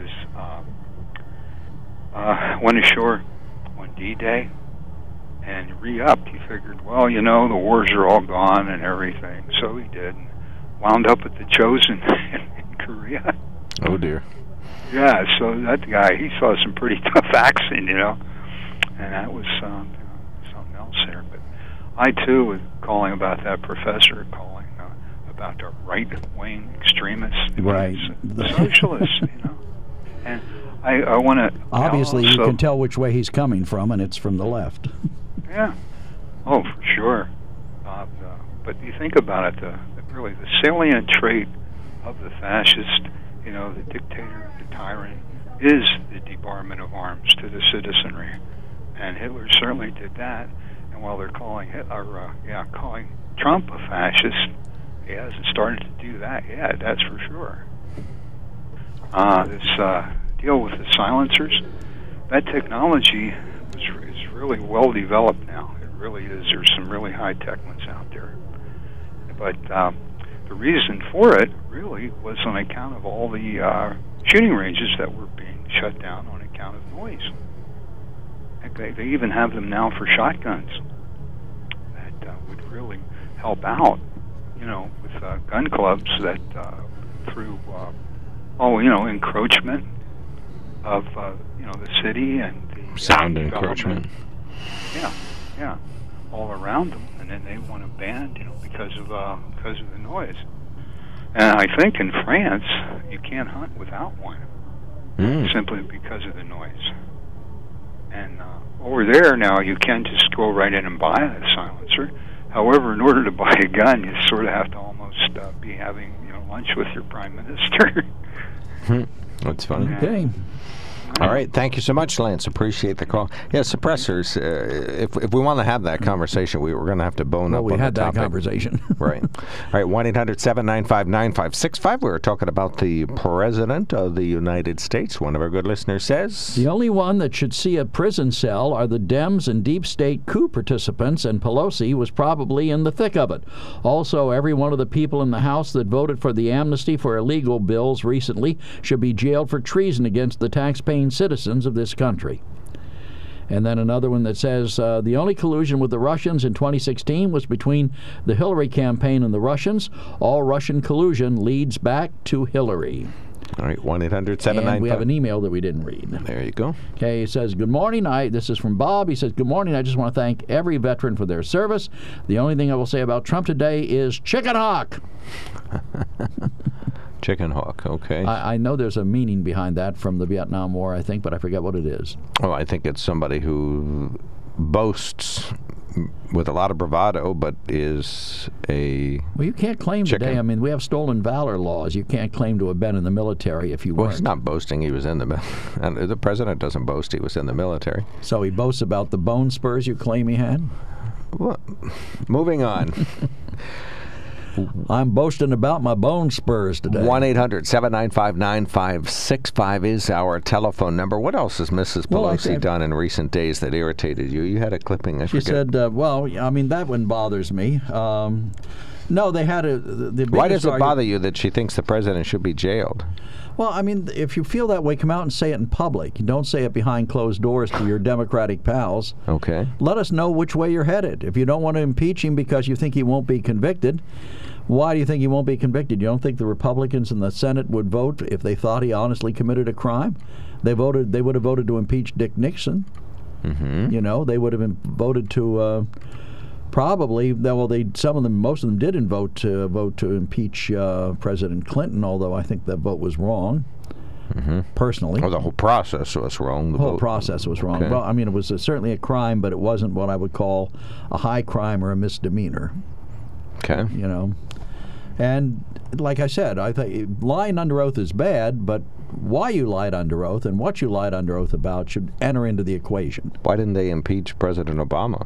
went ashore on D-Day and re-upped. He figured, well, you know, the wars are all gone and everything. So he did. And wound up at the Chosin in Korea. Oh, dear. Yeah, so that guy, he saw some pretty tough action, you know. And that was something else there. But I, too, was calling about that professor, calling about the right-wing extremists. Right. Socialists, you know. And I want to... Obviously, you can tell which way he's coming from, and it's from the left. Yeah. Oh, for sure. But you think about it, really the salient trait of the fascist, you know, the dictator, the tyrant, is the debarment of arms to the citizenry. And Hitler certainly did that. And while they're calling calling Trump a fascist, he hasn't started to do that yet, that's for sure. This deal with the silencers, that technology is really well developed now. It really is. There's some really high-tech ones out there. But the reason for it really was on account of all the shooting ranges that were being shut down on account of noise. They even have them now for shotguns that would really help out, you know, with gun clubs that through encroachment of the city and the sound encroachment. Yeah, all around them, and then they want to ban, you know, because of the noise. And I think in France you can't hunt without one, simply because of the noise. And over there now you can just go right in and buy a silencer. However, in order to buy a gun, you sort of have to almost be having lunch with your prime minister. That's funny. Okay. All right. Thank you so much, Lance. Appreciate the call. Yeah, suppressors. If we want to have that conversation, we're going to have to bone up on the topic. We had that conversation. Right. All right. 1-800-795-9565. We were talking about the President of the United States. One of our good listeners says, the only one that should see a prison cell are the Dems and deep state coup participants, and Pelosi was probably in the thick of it. Also, every one of the people in the House that voted for the amnesty for illegal bills recently should be jailed for treason against the tax-paying citizens of this country. And then another one that says the only collusion with the Russians in 2016 was between the Hillary campaign and the Russians. All Russian collusion leads back to Hillary. All right, 1-800-795. And we have an email that we didn't read. There you go. Okay, it says, good morning. This is from Bob. He says, good morning. I just want to thank every veteran for their service. The only thing I will say about Trump today is chicken hawk. Chicken hawk, okay. I know there's a meaning behind that from the Vietnam War, I think, but I forget what it is. Oh, I think it's somebody who boasts with a lot of bravado, but is a Well, you can't claim chicken. Today. I mean, we have stolen valor laws. You can't claim to have been in the military if you weren't. Well, he's not boasting he was in the and the president doesn't boast he was in the military. So he boasts about the bone spurs you claim he had? Well, moving on. I'm boasting about my bone spurs today. 1-800-795-9565 is our telephone number. What else has Mrs. Pelosi done in recent days that irritated you? You had a clipping, I forget. She said, well, I mean, that one bothers me. No, they had Why does it bother you that she thinks the president should be jailed? Well, I mean, if you feel that way, come out and say it in public. Don't say it behind closed doors to your Democratic pals. Okay. Let us know which way you're headed. If you don't want to impeach him because you think he won't be convicted, why do you think he won't be convicted? You don't think the Republicans in the Senate would vote if they thought he honestly committed a crime? They would have voted to impeach Dick Nixon. Mm-hmm. You know, they would have voted to probably. Well, most of them didn't vote to impeach President Clinton. Although I think that vote was wrong. Mm-hmm. Personally, the whole process was wrong. The whole process was wrong. Okay. Well, I mean, it was certainly a crime, but it wasn't what I would call a high crime or a misdemeanor. Okay. You know. And like I said, I think lying under oath is bad, but why you lied under oath and what you lied under oath about should enter into the equation. Why didn't they impeach President Obama?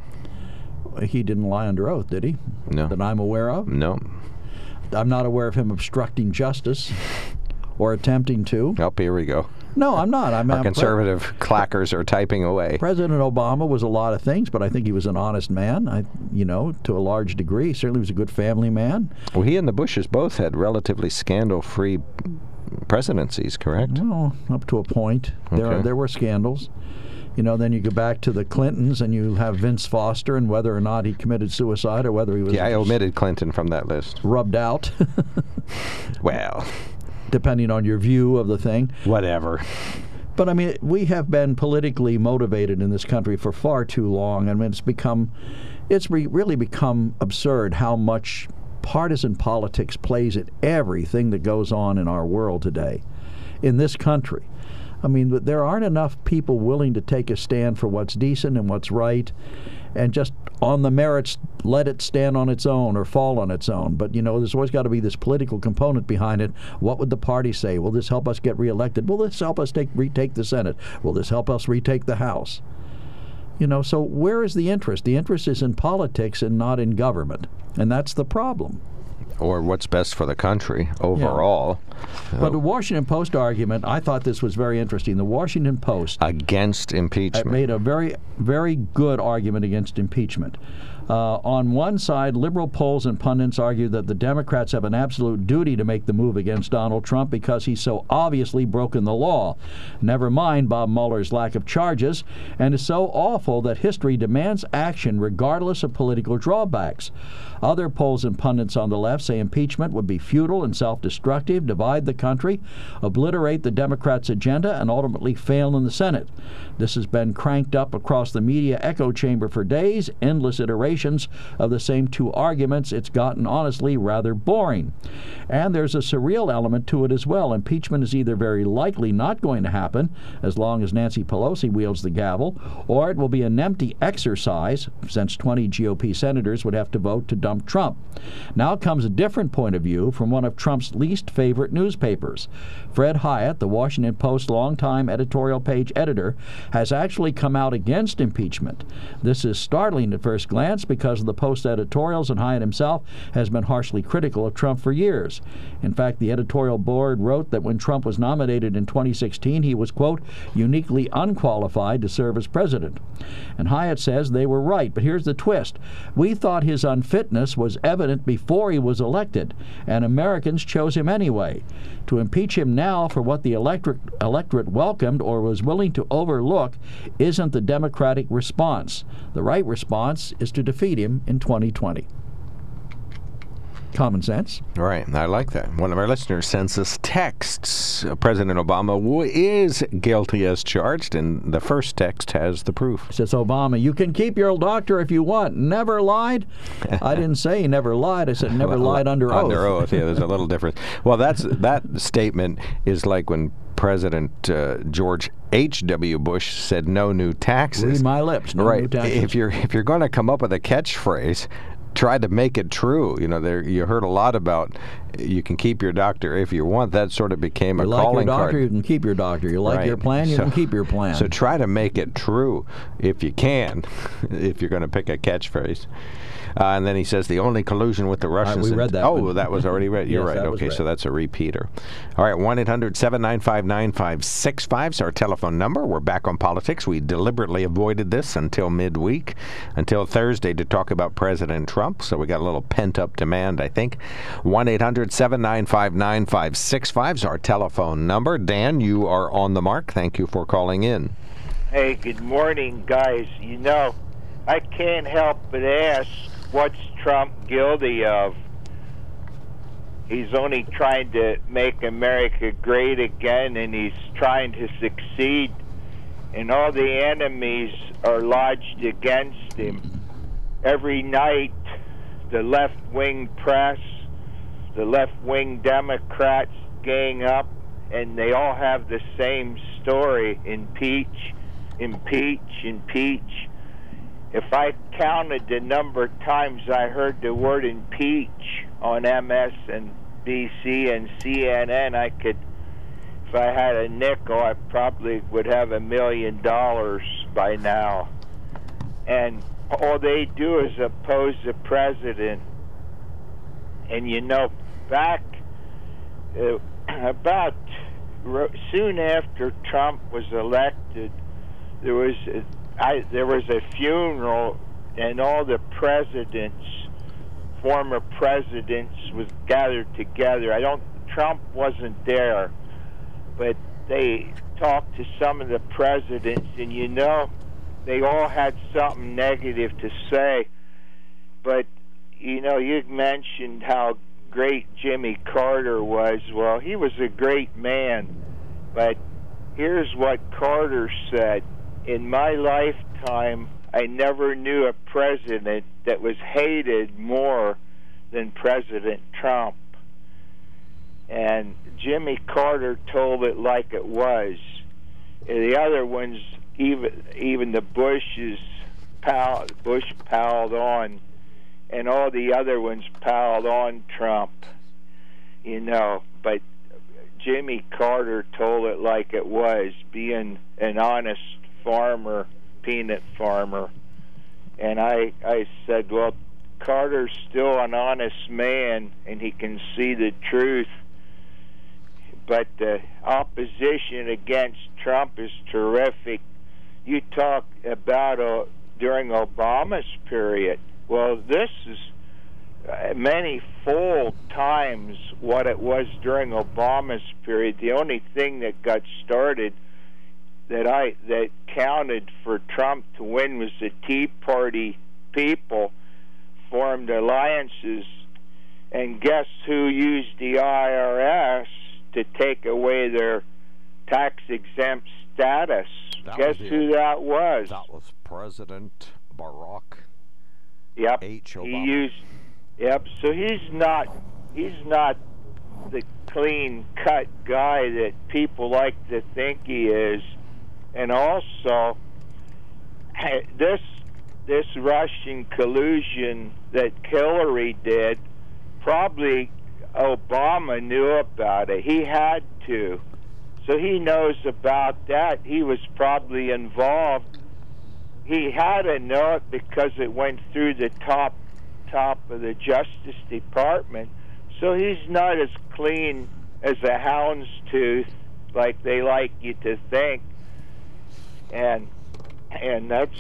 He didn't lie under oath, did he? No. That I'm aware of? No. I'm not aware of him obstructing justice or attempting to. Oh, here we go. No, I'm not. Our conservative clackers are typing away. President Obama was a lot of things, but I think he was an honest man, to a large degree. He certainly was a good family man. Well, he and the Bushes both had relatively scandal-free presidencies, correct? Well, up to a point. Okay. There were scandals. Then you go back to the Clintons and you have Vince Foster and whether or not he committed suicide or whether he was... Yeah, I omitted Clinton from that list. ...rubbed out. Well... depending on your view of the thing. Whatever. But, I mean, we have been politically motivated in this country for far too long. I mean, it's really become absurd how much partisan politics plays in everything that goes on in our world today, in this country. I mean, there aren't enough people willing to take a stand for what's decent and what's right, and just on the merits let it stand on its own or fall on its own. But, there's always got to be this political component behind it. What would the party say? Will this help us get reelected? Will this help us retake the Senate? Will this help us retake the House? So where is the interest? The interest is in politics and not in government. And that's the problem. Or what's best for the country overall. Yeah. But the Washington Post argument, I thought this was very interesting. The Washington Post... against impeachment. Made a very, very good argument against impeachment. On one side, liberal polls and pundits argue that the Democrats have an absolute duty to make the move against Donald Trump because he's so obviously broken the law. Never mind Bob Mueller's lack of charges, and is so awful that history demands action regardless of political drawbacks. Other polls and pundits on the left say impeachment would be futile and self-destructive, divide the country, obliterate the Democrats' agenda, and ultimately fail in the Senate. This has been cranked up across the media echo chamber for days, endless iteration variations of the same two arguments, it's gotten honestly rather boring. And there's a surreal element to it as well. Impeachment is either very likely not going to happen as long as Nancy Pelosi wields the gavel, or it will be an empty exercise since 20 GOP senators would have to vote to dump Trump. Now comes a different point of view from one of Trump's least favorite newspapers. Fred Hiatt, the Washington Post longtime editorial page editor, has actually come out against impeachment. This is startling at first glance because of the Post editorials, and Hiatt himself has been harshly critical of Trump for years. In fact, the editorial board wrote that when Trump was nominated in 2016, he was, quote, uniquely unqualified to serve as president. And Hiatt says they were right, but here's the twist. We thought his unfitness was evident before he was elected, and Americans chose him anyway. To impeach him now for what the electorate welcomed or was willing to overlook isn't the Democratic response. The right response is to defeat him in 2020. Common sense. Right. I like that. One of our listeners sends us texts. President Obama is guilty as charged, and the first text has the proof. It says, Obama, you can keep your doctor if you want. Never lied? I didn't say he never lied. I said never lied under oath. Under oath, yeah, there's a little difference. Well, that statement is like when President George H.W. Bush said no new taxes. Read my lips, no new taxes. If you're going to come up with a catchphrase, try to make it true. You know, you heard a lot about you can keep your doctor if you want. That sort of became a calling card. You like your doctor, you can keep your doctor. You like your plan, you can keep your plan. So try to make it true if you can, if you're going to pick a catchphrase. And then he says the only collusion with the Russians. We read that. Oh, that was already read. You're yes, right. Okay, so that's a repeater. All right, 1-800-795-9565 is our telephone number. We're back on politics. We deliberately avoided this until midweek, until Thursday, to talk about President Trump. So we got a little pent-up demand, I think. 1-800-795-9565 is our telephone number. Dan, you are on the mark. Thank you for calling in. Hey, good morning, guys. You know, I can't help but ask, what's Trump guilty of? He's only trying to make America great again, and he's trying to succeed, and all the enemies are lodged against him. Every night, the left-wing press, the left-wing Democrats gang up, and they all have the same story: impeach, impeach, impeach. If I counted the number of times I heard the word impeach on MSNBC and CNN, I could, if I had a nickel, I probably would have $1 million by now. And all they do is oppose the president. And you know, back about soon after Trump was elected, there was a funeral, and all the presidents, former presidents, was gathered together. Trump wasn't there, but they talked to some of the presidents, and you know, they all had something negative to say. But you know, you mentioned how great Jimmy Carter was. Well, he was a great man, but here's what Carter said: in my lifetime, I never knew a president that was hated more than President Trump. And Jimmy Carter told it like it was. And the other ones, even the Bush piled on, and all the other ones piled on Trump. You know, but Jimmy Carter told it like it was, being an honest farmer, peanut farmer. And I said, well, Carter's still an honest man, and he can see the truth. But the opposition against Trump is terrific. You talk about during Obama's period. Well, this is many-fold times what it was during Obama's period. The only thing that got started that counted for Trump to win was the Tea Party people formed alliances, and guess who used the IRS to take away their tax-exempt status? Guess who that was? That was President Barack Yep. H. He Obama. used. Yep. So he's not the clean-cut guy that people like to think he is. And also, this Russian collusion that Hillary did, probably Obama knew about it. He had to. So he knows about that. He was probably involved. He had to know it because it went through the top of the Justice Department. So he's not as clean as a houndstooth like they like you to think. And that's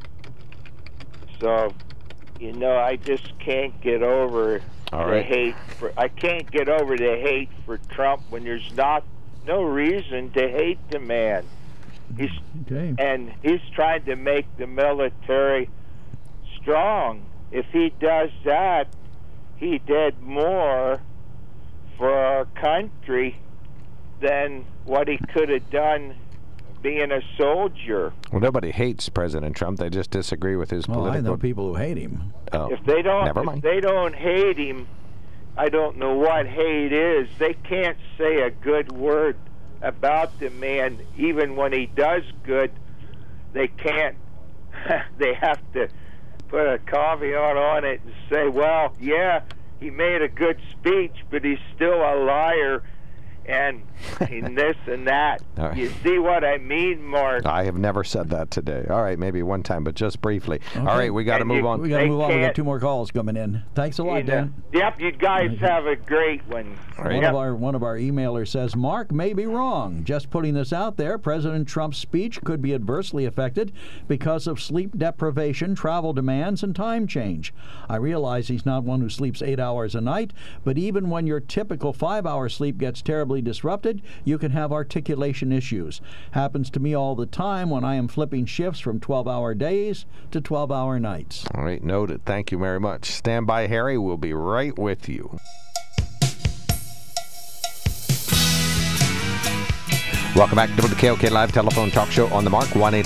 so, you know, I just can't get over the hate for. I can't get over the hate for Trump when there's no reason to hate the man. He's trying to make the military strong. If he does that, he did more for our country than what he could have done being a soldier. Well, nobody hates President Trump. They just disagree with his political... I know people who hate him. Oh, if they don't hate him, I don't know what hate is. They can't say a good word about the man. Even when he does good, they can't. They have to put a caveat on it and say, well, yeah, he made a good speech, but he's still a liar, and this and that. Right. You see what I mean, Mark? I have never said that today. All right, maybe one time, but just briefly. Okay. All right, we got to move on. We got to move on. We got 2 more calls coming in. Thanks a lot, Dan. Yep, you guys have a great one. One of our emailers says, Mark may be wrong. Just putting this out there, President Trump's speech could be adversely affected because of sleep deprivation, travel demands, and time change. I realize he's not one who sleeps 8 hours a night, but even when your typical 5-hour sleep gets terribly disrupted, you can have articulation issues. Happens to me all the time when I am flipping shifts from 12-hour days to 12-hour nights. All right, noted. Thank you very much. Stand by, Harry. We'll be right with you. Welcome back to the KOK Live Telephone Talk Show on the Mark.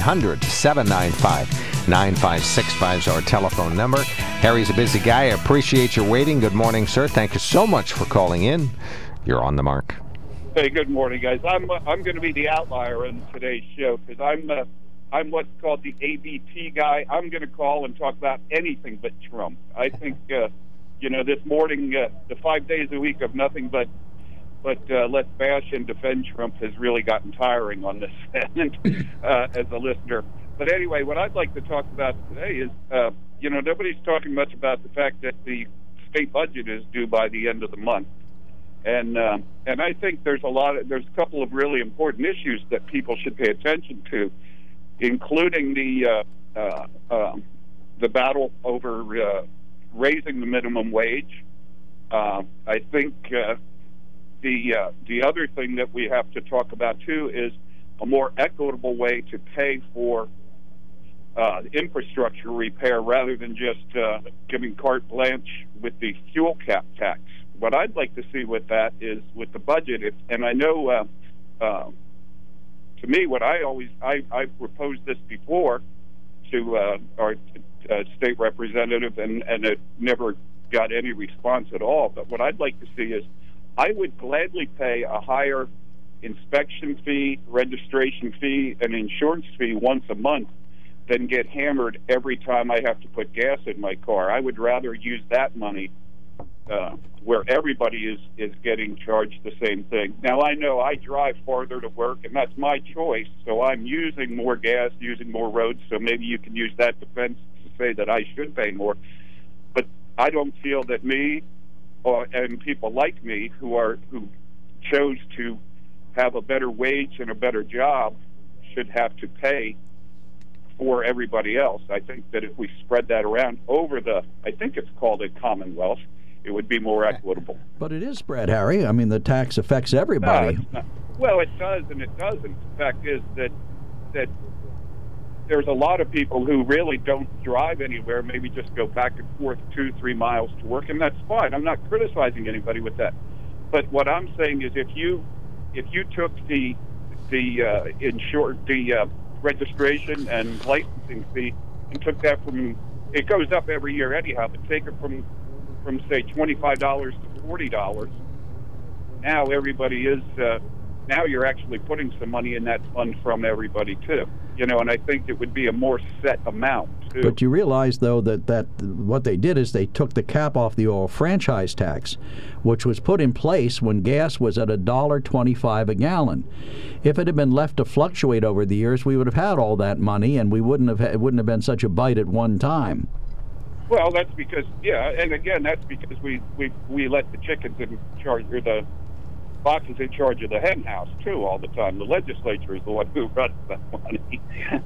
1-800-795-9565 is our telephone number. Harry's a busy guy. I appreciate your waiting. Good morning, sir. Thank you so much for calling in. You're on the Mark. Hey, good morning, guys. I'm going to be the outlier in today's show because I'm what's called the ABT guy. I'm going to call and talk about anything but Trump. I think this morning the 5 days a week of nothing but let's bash and defend Trump has really gotten tiring on this end as a listener. But anyway, what I'd like to talk about today is nobody's talking much about the fact that the state budget is due by the end of the month. And I think there's a couple of really important issues that people should pay attention to, including the battle over raising the minimum wage. I think the other thing that we have to talk about too is a more equitable way to pay for infrastructure repair rather than just giving carte blanche with the fuel cap tax. What I'd like to see with that is with the budget, and I know to me what I proposed this before to our state representative and it never got any response at all, but what I'd like to see is I would gladly pay a higher inspection fee, registration fee, and insurance fee once a month than get hammered every time I have to put gas in my car. I would rather use that money where everybody is getting charged the same thing. Now, I know I drive farther to work, and that's my choice, so I'm using more gas, using more roads, so maybe you can use that defense to say that I should pay more. But I don't feel that me and people like me who chose to have a better wage and a better job should have to pay for everybody else. I think that if we spread that around over I think it's called a Commonwealth, it would be more equitable. But it is spread, Harry. I mean, the tax affects everybody. Well, it does and it doesn't. The fact is that there's a lot of people who really don't drive anywhere, maybe just go back and forth 2-3 miles to work, and that's fine. I'm not criticizing anybody with that. But what I'm saying is if you took the registration and licensing fee and took that from it goes up every year anyhow. But take it from say $25 to $40. Now everybody is. Now you're actually putting some money in that fund from everybody too. You know, and I think it would be a more set amount too. But you realize, though, that what they did is they took the cap off the oil franchise tax, which was put in place when gas was at $1.25 a gallon. If it had been left to fluctuate over the years, we would have had all that money, and it wouldn't have been such a bite at one time. Well, that's because, and again, that's because we let the chickens in charge, or the foxes in charge of the hen house too all the time. The legislature is the one who runs that money.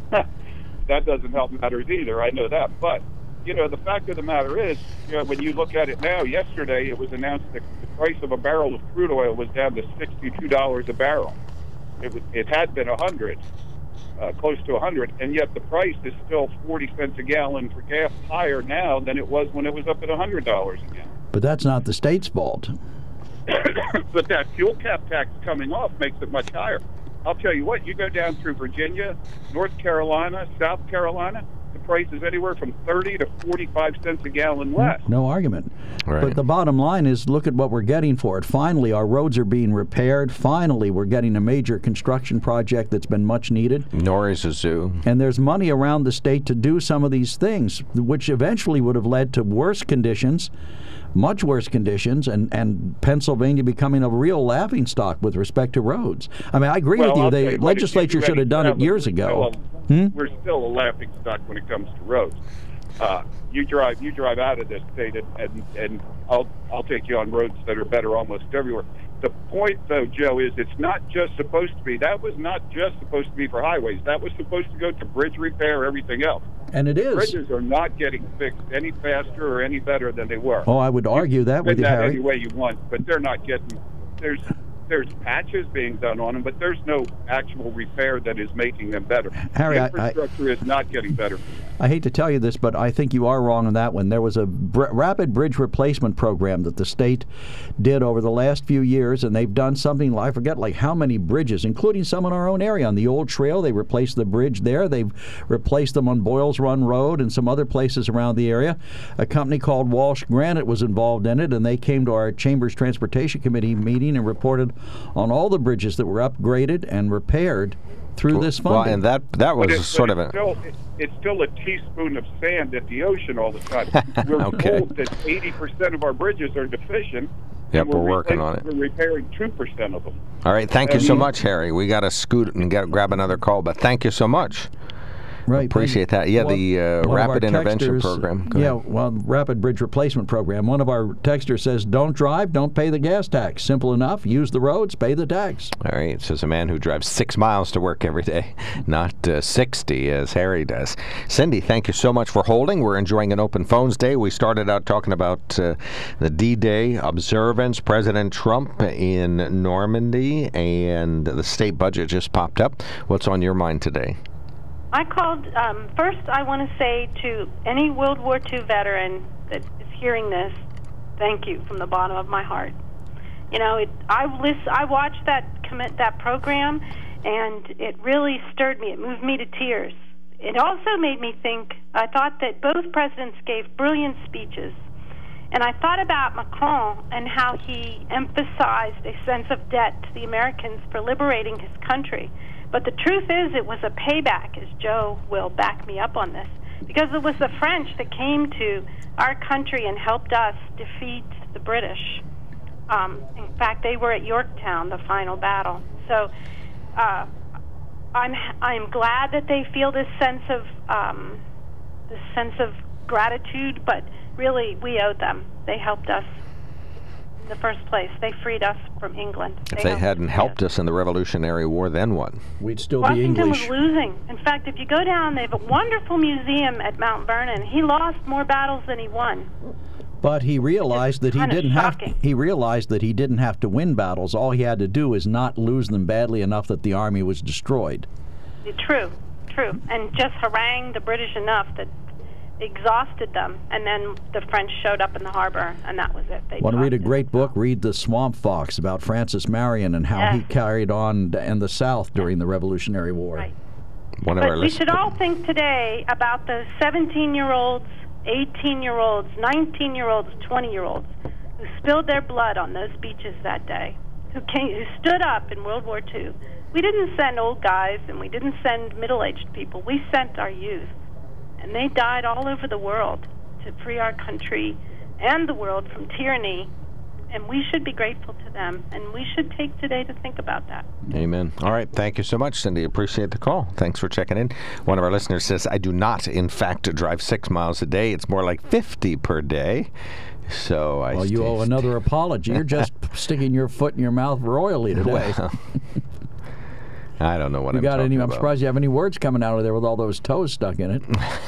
That doesn't help matters either. I know that, but you know, the fact of the matter is, you know, when you look at it now, yesterday it was announced that the price of a barrel of crude oil was down to $62 a barrel. It had been 100, close to 100, and yet the price is still 40 cents a gallon for gas higher now than it was when it was up at $100 a gallon. But that's not the state's fault. But that fuel cap tax coming off makes it much higher. I'll tell you what, you go down through Virginia, North Carolina, South Carolina, the price is anywhere from 30 to 45 cents a gallon less. No argument. Right. But the bottom line is, look at what we're getting for it. Finally, our roads are being repaired. Finally, we're getting a major construction project that's been much needed. Norris a zoo. And there's money around the state to do some of these things, which eventually would have led to worse conditions, much worse conditions, and Pennsylvania becoming a real laughingstock with respect to roads. I mean, I agree with you. The legislature should have done it years ago. We're still a laughingstock when it comes to roads. You drive out of this state, and I'll take you on roads that are better almost everywhere. The point, though, Joe, is it's not just supposed to be. That was not just supposed to be for highways. That was supposed to go to bridge repair, everything else. And it is. Bridges are not getting fixed any faster or any better than they were. Oh, I would argue that with you, Harry. Any way you want, but they're not getting. There's patches being done on them, but there's no actual repair that is making them better. Harry, the infrastructure is not getting better. I hate to tell you this, but I think you are wrong on that one. There was a rapid bridge replacement program that the state did over the last few years, and they've done something, I forget like how many bridges, including some in our own area. On the old trail, they replaced the bridge there. They've replaced them on Boyles Run Road and some other places around the area. A company called Walsh Granite was involved in it, and they came to our Chamber's Transportation Committee meeting and reported on all the bridges that were upgraded and repaired through this funding. Well, and that was sort of a... It's still a teaspoon of sand at the ocean all the time. We're told that 80% of our bridges are deficient. Yep, we're working on it. We're repairing 2% of them. All right, thank you so much, Harry. We got to scoot and grab another call, but thank you so much. Right. Appreciate that. Yeah, the rapid intervention program. Rapid bridge replacement program. One of our texters says, don't drive, don't pay the gas tax. Simple enough. Use the roads, pay the tax. All right. It says a man who drives 6 miles to work every day, not 60 as Harry does. Cindy, thank you so much for holding. We're enjoying an open phones day. We started out talking about the D-Day observance, President Trump in Normandy, and the state budget just popped up. What's on your mind today? I called, first I want to say to any World War II veteran that is hearing this, thank you from the bottom of my heart. You know, I watched that program, and it really stirred me. It moved me to tears. It also made me think, I thought that both presidents gave brilliant speeches, and I thought about Macron and how he emphasized a sense of debt to the Americans for liberating his country. But the truth is, it was a payback, as Joe will back me up on this, because it was the French that came to our country and helped us defeat the British. In fact, they were at Yorktown, the final battle. So I'm glad that they feel this sense of gratitude, but really we owed them. They helped us. In the first place, they freed us from England. If they hadn't helped us in the Revolutionary War, then what? We'd still be English. Washington was losing. In fact, if you go down, they have a wonderful museum at Mount Vernon. He lost more battles than he won. But he realized that he didn't have to win battles. All he had to do is not lose them badly enough that the army was destroyed. True. And just harangue the British enough that exhausted them, and then the French showed up in the harbor, and that was it. Want to read a great book? Read The Swamp Fox about Francis Marion and how he carried on in the South during the Revolutionary War. Right. But we should all think today about those 17-year-olds 18-year-olds, 19-year-olds, 20-year-olds who spilled their blood on those beaches that day, who stood up in World War II. We didn't send old guys and we didn't send middle-aged people. We sent our youth. And they died all over the world to free our country and the world from tyranny. And we should be grateful to them. And we should take today to think about that. Amen. All right. Thank you so much, Cindy. Appreciate the call. Thanks for checking in. One of our listeners says, I do not, in fact, drive 6 miles a day. It's more like 50 per day. So Well, you owe another apology. You're just sticking your foot in your mouth royally today. Well, I don't know what I'm got talking any. I'm about. surprised you have any words coming out of there with all those toes stuck in it.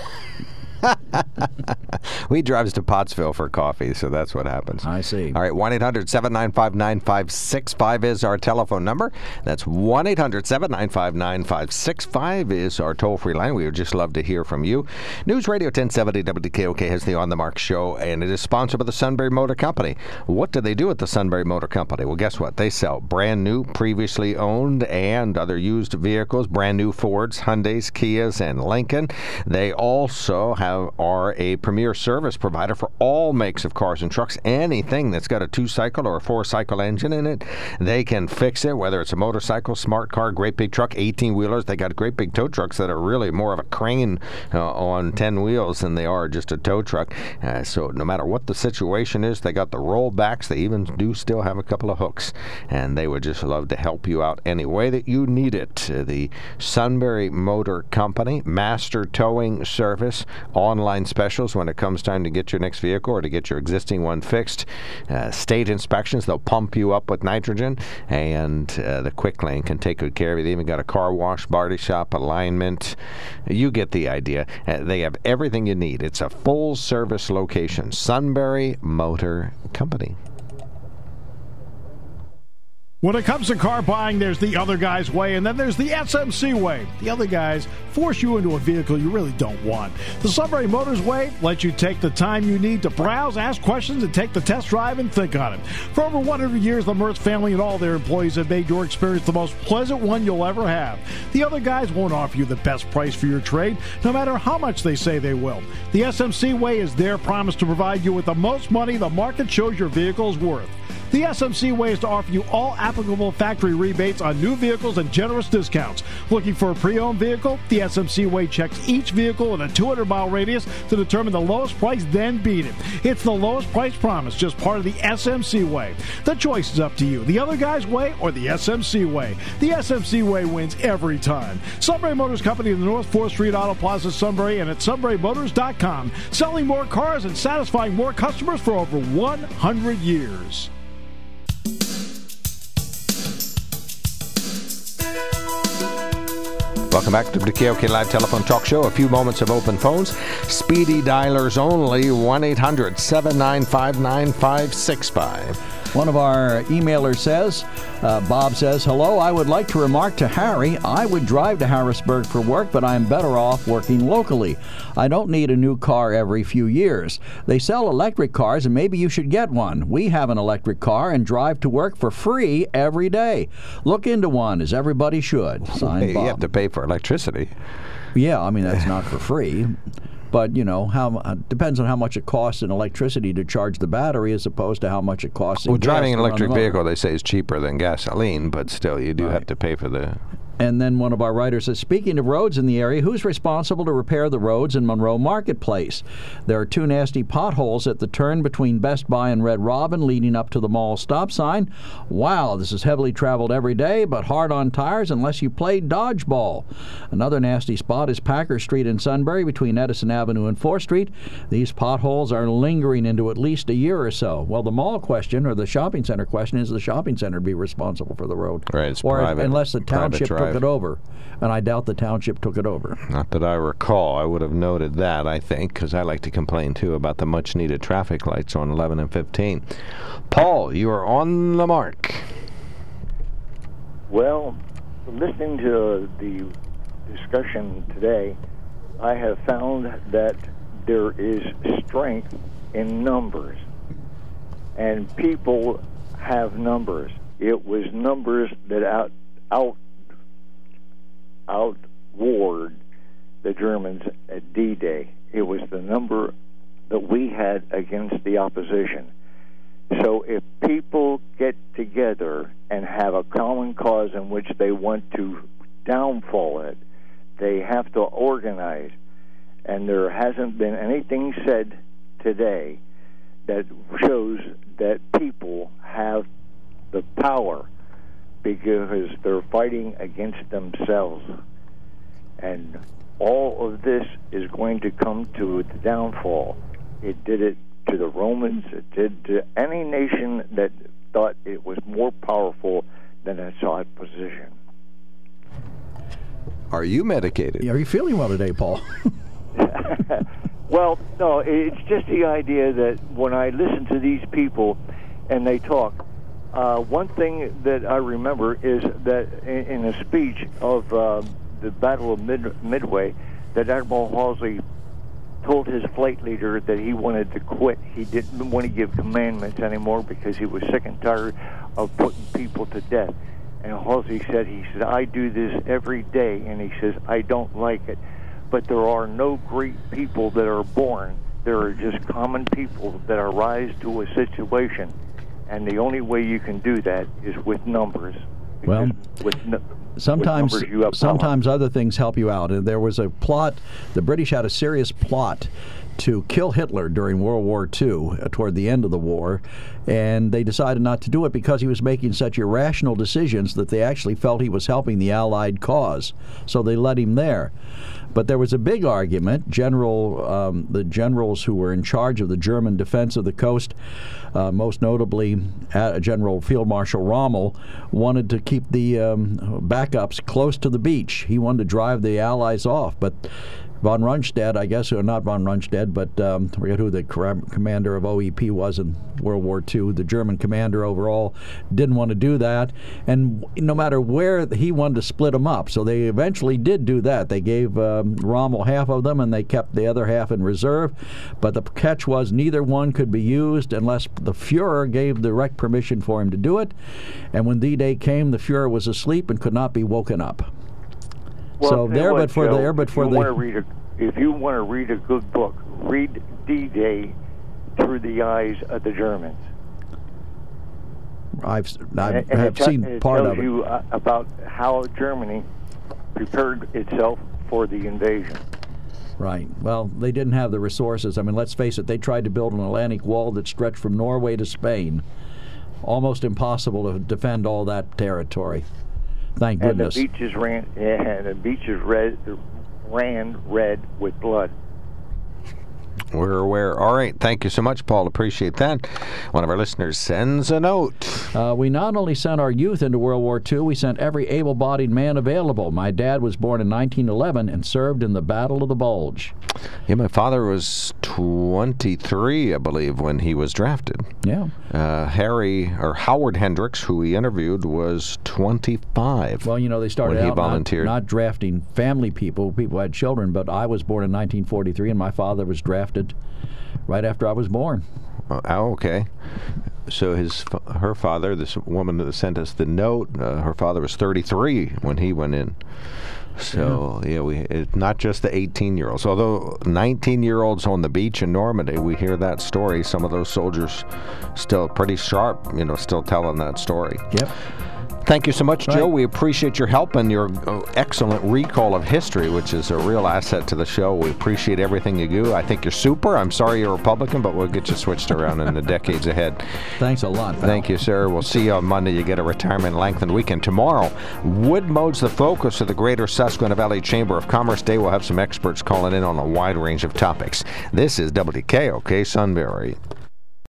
We drives to Pottsville for coffee, so that's what happens. I see. All right, 1-800-795-9565 is our telephone number. That's 1-800-795-9565 is our toll-free line. We would just love to hear from you. News Radio 1070 WKOK has the On the Mark show, and it is sponsored by the Sunbury Motor Company. What do they do at the Sunbury Motor Company? Well, guess what? They sell brand new, previously owned, and other used vehicles, brand new Fords, Hyundais, Kias, and Lincoln. They also are a premier service provider for all makes of cars and trucks. Anything that's got a 2-cycle or a 4-cycle engine in it, they can fix it, whether it's a motorcycle, smart car, great big truck, 18-wheelers. They got great big tow trucks that are really more of a crane on 10 wheels than they are just a tow truck. So no matter what the situation is, they got the rollbacks. They even do still have a couple of hooks, and they would just love to help you out any way that you need it. The Sunbury Motor Company, master towing service, online specials when it comes time to get your next vehicle or to get your existing one fixed. State inspections, they'll pump you up with nitrogen, and the Quick Lane can take good care of you. They even got a car wash, body shop, alignment. You get the idea. They have everything you need. It's a full-service location. Sunbury Motor Company. When it comes to car buying, there's the other guy's way, and then there's the SMC way. The other guys force you into a vehicle you really don't want. The Sunbury Motors way lets you take the time you need to browse, ask questions, and take the test drive and think on it. For over 100 years, the Mertz family and all their employees have made your experience the most pleasant one you'll ever have. The other guys won't offer you the best price for your trade, no matter how much they say they will. The SMC way is their promise to provide you with the most money the market shows your vehicle is worth. The SMC way is to offer you all applicable factory rebates on new vehicles and generous discounts. Looking for a pre-owned vehicle? The SMC way checks each vehicle in a 200-mile radius to determine the lowest price, then beat it. It's the lowest price promise, just part of the SMC way. The choice is up to you, the other guy's way or the SMC way. The SMC way wins every time. Sunbury Motors Company in the North 4th Street Auto Plaza, Sunbury, and at sunburymotors.com. Selling more cars and satisfying more customers for over 100 years. Welcome back to the KOK Live Telephone Talk Show. A few moments of open phones. Speedy dialers only. 1-800-795-9565. One of our emailers says, Bob says, hello, I would like to remark to Harry, I would drive to Harrisburg for work, but I'm better off working locally. I don't need a new car every few years. They sell electric cars, and maybe you should get one. We have an electric car and drive to work for free every day. Look into one, as everybody should. Signed, Bob. You have to pay for electricity. Yeah, I mean, that's not for free. But, you know, depends on how much it costs in electricity to charge the battery as opposed to how much it costs in gas. Well, driving an electric vehicle, they say, is cheaper than gasoline, but still, you do have to pay for the... And then one of our writers says, speaking of roads in the area, who's responsible to repair the roads in Monroe Marketplace? There are 2 nasty potholes at the turn between Best Buy and Red Robin leading up to the mall stop sign. Wow, this is heavily traveled every day, but hard on tires unless you play dodgeball. Another nasty spot is Packer Street in Sunbury between Edison Avenue and 4th Street. These potholes are lingering into at least a year or so. Well, the mall question, or the shopping center question, is the shopping center be responsible for the road? Right, it's or private. Unless the township took it over. And I doubt the township took it over. Not that I recall. I would have noted that, I think, because I like to complain, too, about the much-needed traffic lights on 11 and 15. Paul, you are on the mark. Well, listening to the discussion today, I have found that there is strength in numbers. And people have numbers. It was numbers that outwarred the Germans at D-Day. It was the number that we had against the opposition. So if people get together and have a common cause in which they want to downfall it, they have to organize. And there hasn't been anything said today that shows that people have the power, because they're fighting against themselves. And all of this is going to come to the downfall. It did it to the Romans. It did to any nation that thought it was more powerful than its opposition. Are you medicated? Are you feeling well today, Paul? Well, no, it's just the idea that when I listen to these people and they talk, one thing that I remember is that in a speech of the Battle of Midway, that Admiral Halsey told his flight leader that he wanted to quit. He didn't want to give commandments anymore because he was sick and tired of putting people to death. And Halsey said, I do this every day, and he says, I don't like it. But there are no great people that are born. There are just common people that arise to a situation. And the only way you can do that is with numbers. Well, sometimes with numbers you have sometimes other things help you out. And there was a plot, the British had a serious plot to kill Hitler during World War II, toward the end of the war, and they decided not to do it because he was making such irrational decisions that they actually felt he was helping the Allied cause. So they let him there. But there was a big argument. The generals who were in charge of the German defense of the coast, most notably General Field Marshal Rommel, wanted to keep the backups close to the beach. He wanted to drive the Allies off, but von Rundstedt, I guess, or not von Rundstedt, but I forget who the commander of OEP was in World War II, the German commander overall, didn't want to do that. And no matter where, he wanted to split them up. So they eventually did do that. They gave Rommel half of them, and they kept the other half in reserve. But the catch was neither one could be used unless the Fuhrer gave direct permission for him to do it. And when D-Day came, the Fuhrer was asleep and could not be woken up. Well, so there, what, but for Joe, there, but for the. If you want to read a good book, read D-Day through the eyes of the Germans. I've seen part of it. It tells you about how Germany prepared itself for the invasion. Right. Well, they didn't have the resources. I mean, let's face it, they tried to build an Atlantic wall that stretched from Norway to Spain. Almost impossible to defend all that territory. Thank goodness. And the beaches ran red with blood. We're aware. All right. Thank you so much, Paul. Appreciate that. One of our listeners sends a note. We not only sent our youth into World War II, we sent every able-bodied man available. My dad was born in 1911 and served in the Battle of the Bulge. Yeah, my father was 23, I believe, when he was drafted. Yeah. Howard Hendricks, who we interviewed, was 25. Well, they started when he out volunteered. Not drafting family people who had children, but I was born in 1943, and my father was drafted right after I was born. Oh, okay. So her father, this woman that sent us the note, her father was 33 when he went in. So, it's not just the 18-year-olds. Although 19-year-olds on the beach in Normandy, we hear that story. Some of those soldiers still pretty sharp, still telling that story. Yep. Thank you so much, Joe. We appreciate your help and your excellent recall of history, which is a real asset to the show. We appreciate everything you do. I think you're super. I'm sorry you're a Republican, but we'll get you switched around in the decades ahead. Thanks a lot, pal. Thank you, sir. We'll see you on Monday. You get a retirement-lengthened weekend. Tomorrow, wood mode's the focus of the Greater Susquehanna Valley Chamber of Commerce Day. We'll have some experts calling in on a wide range of topics. This is WKOK Sunbury.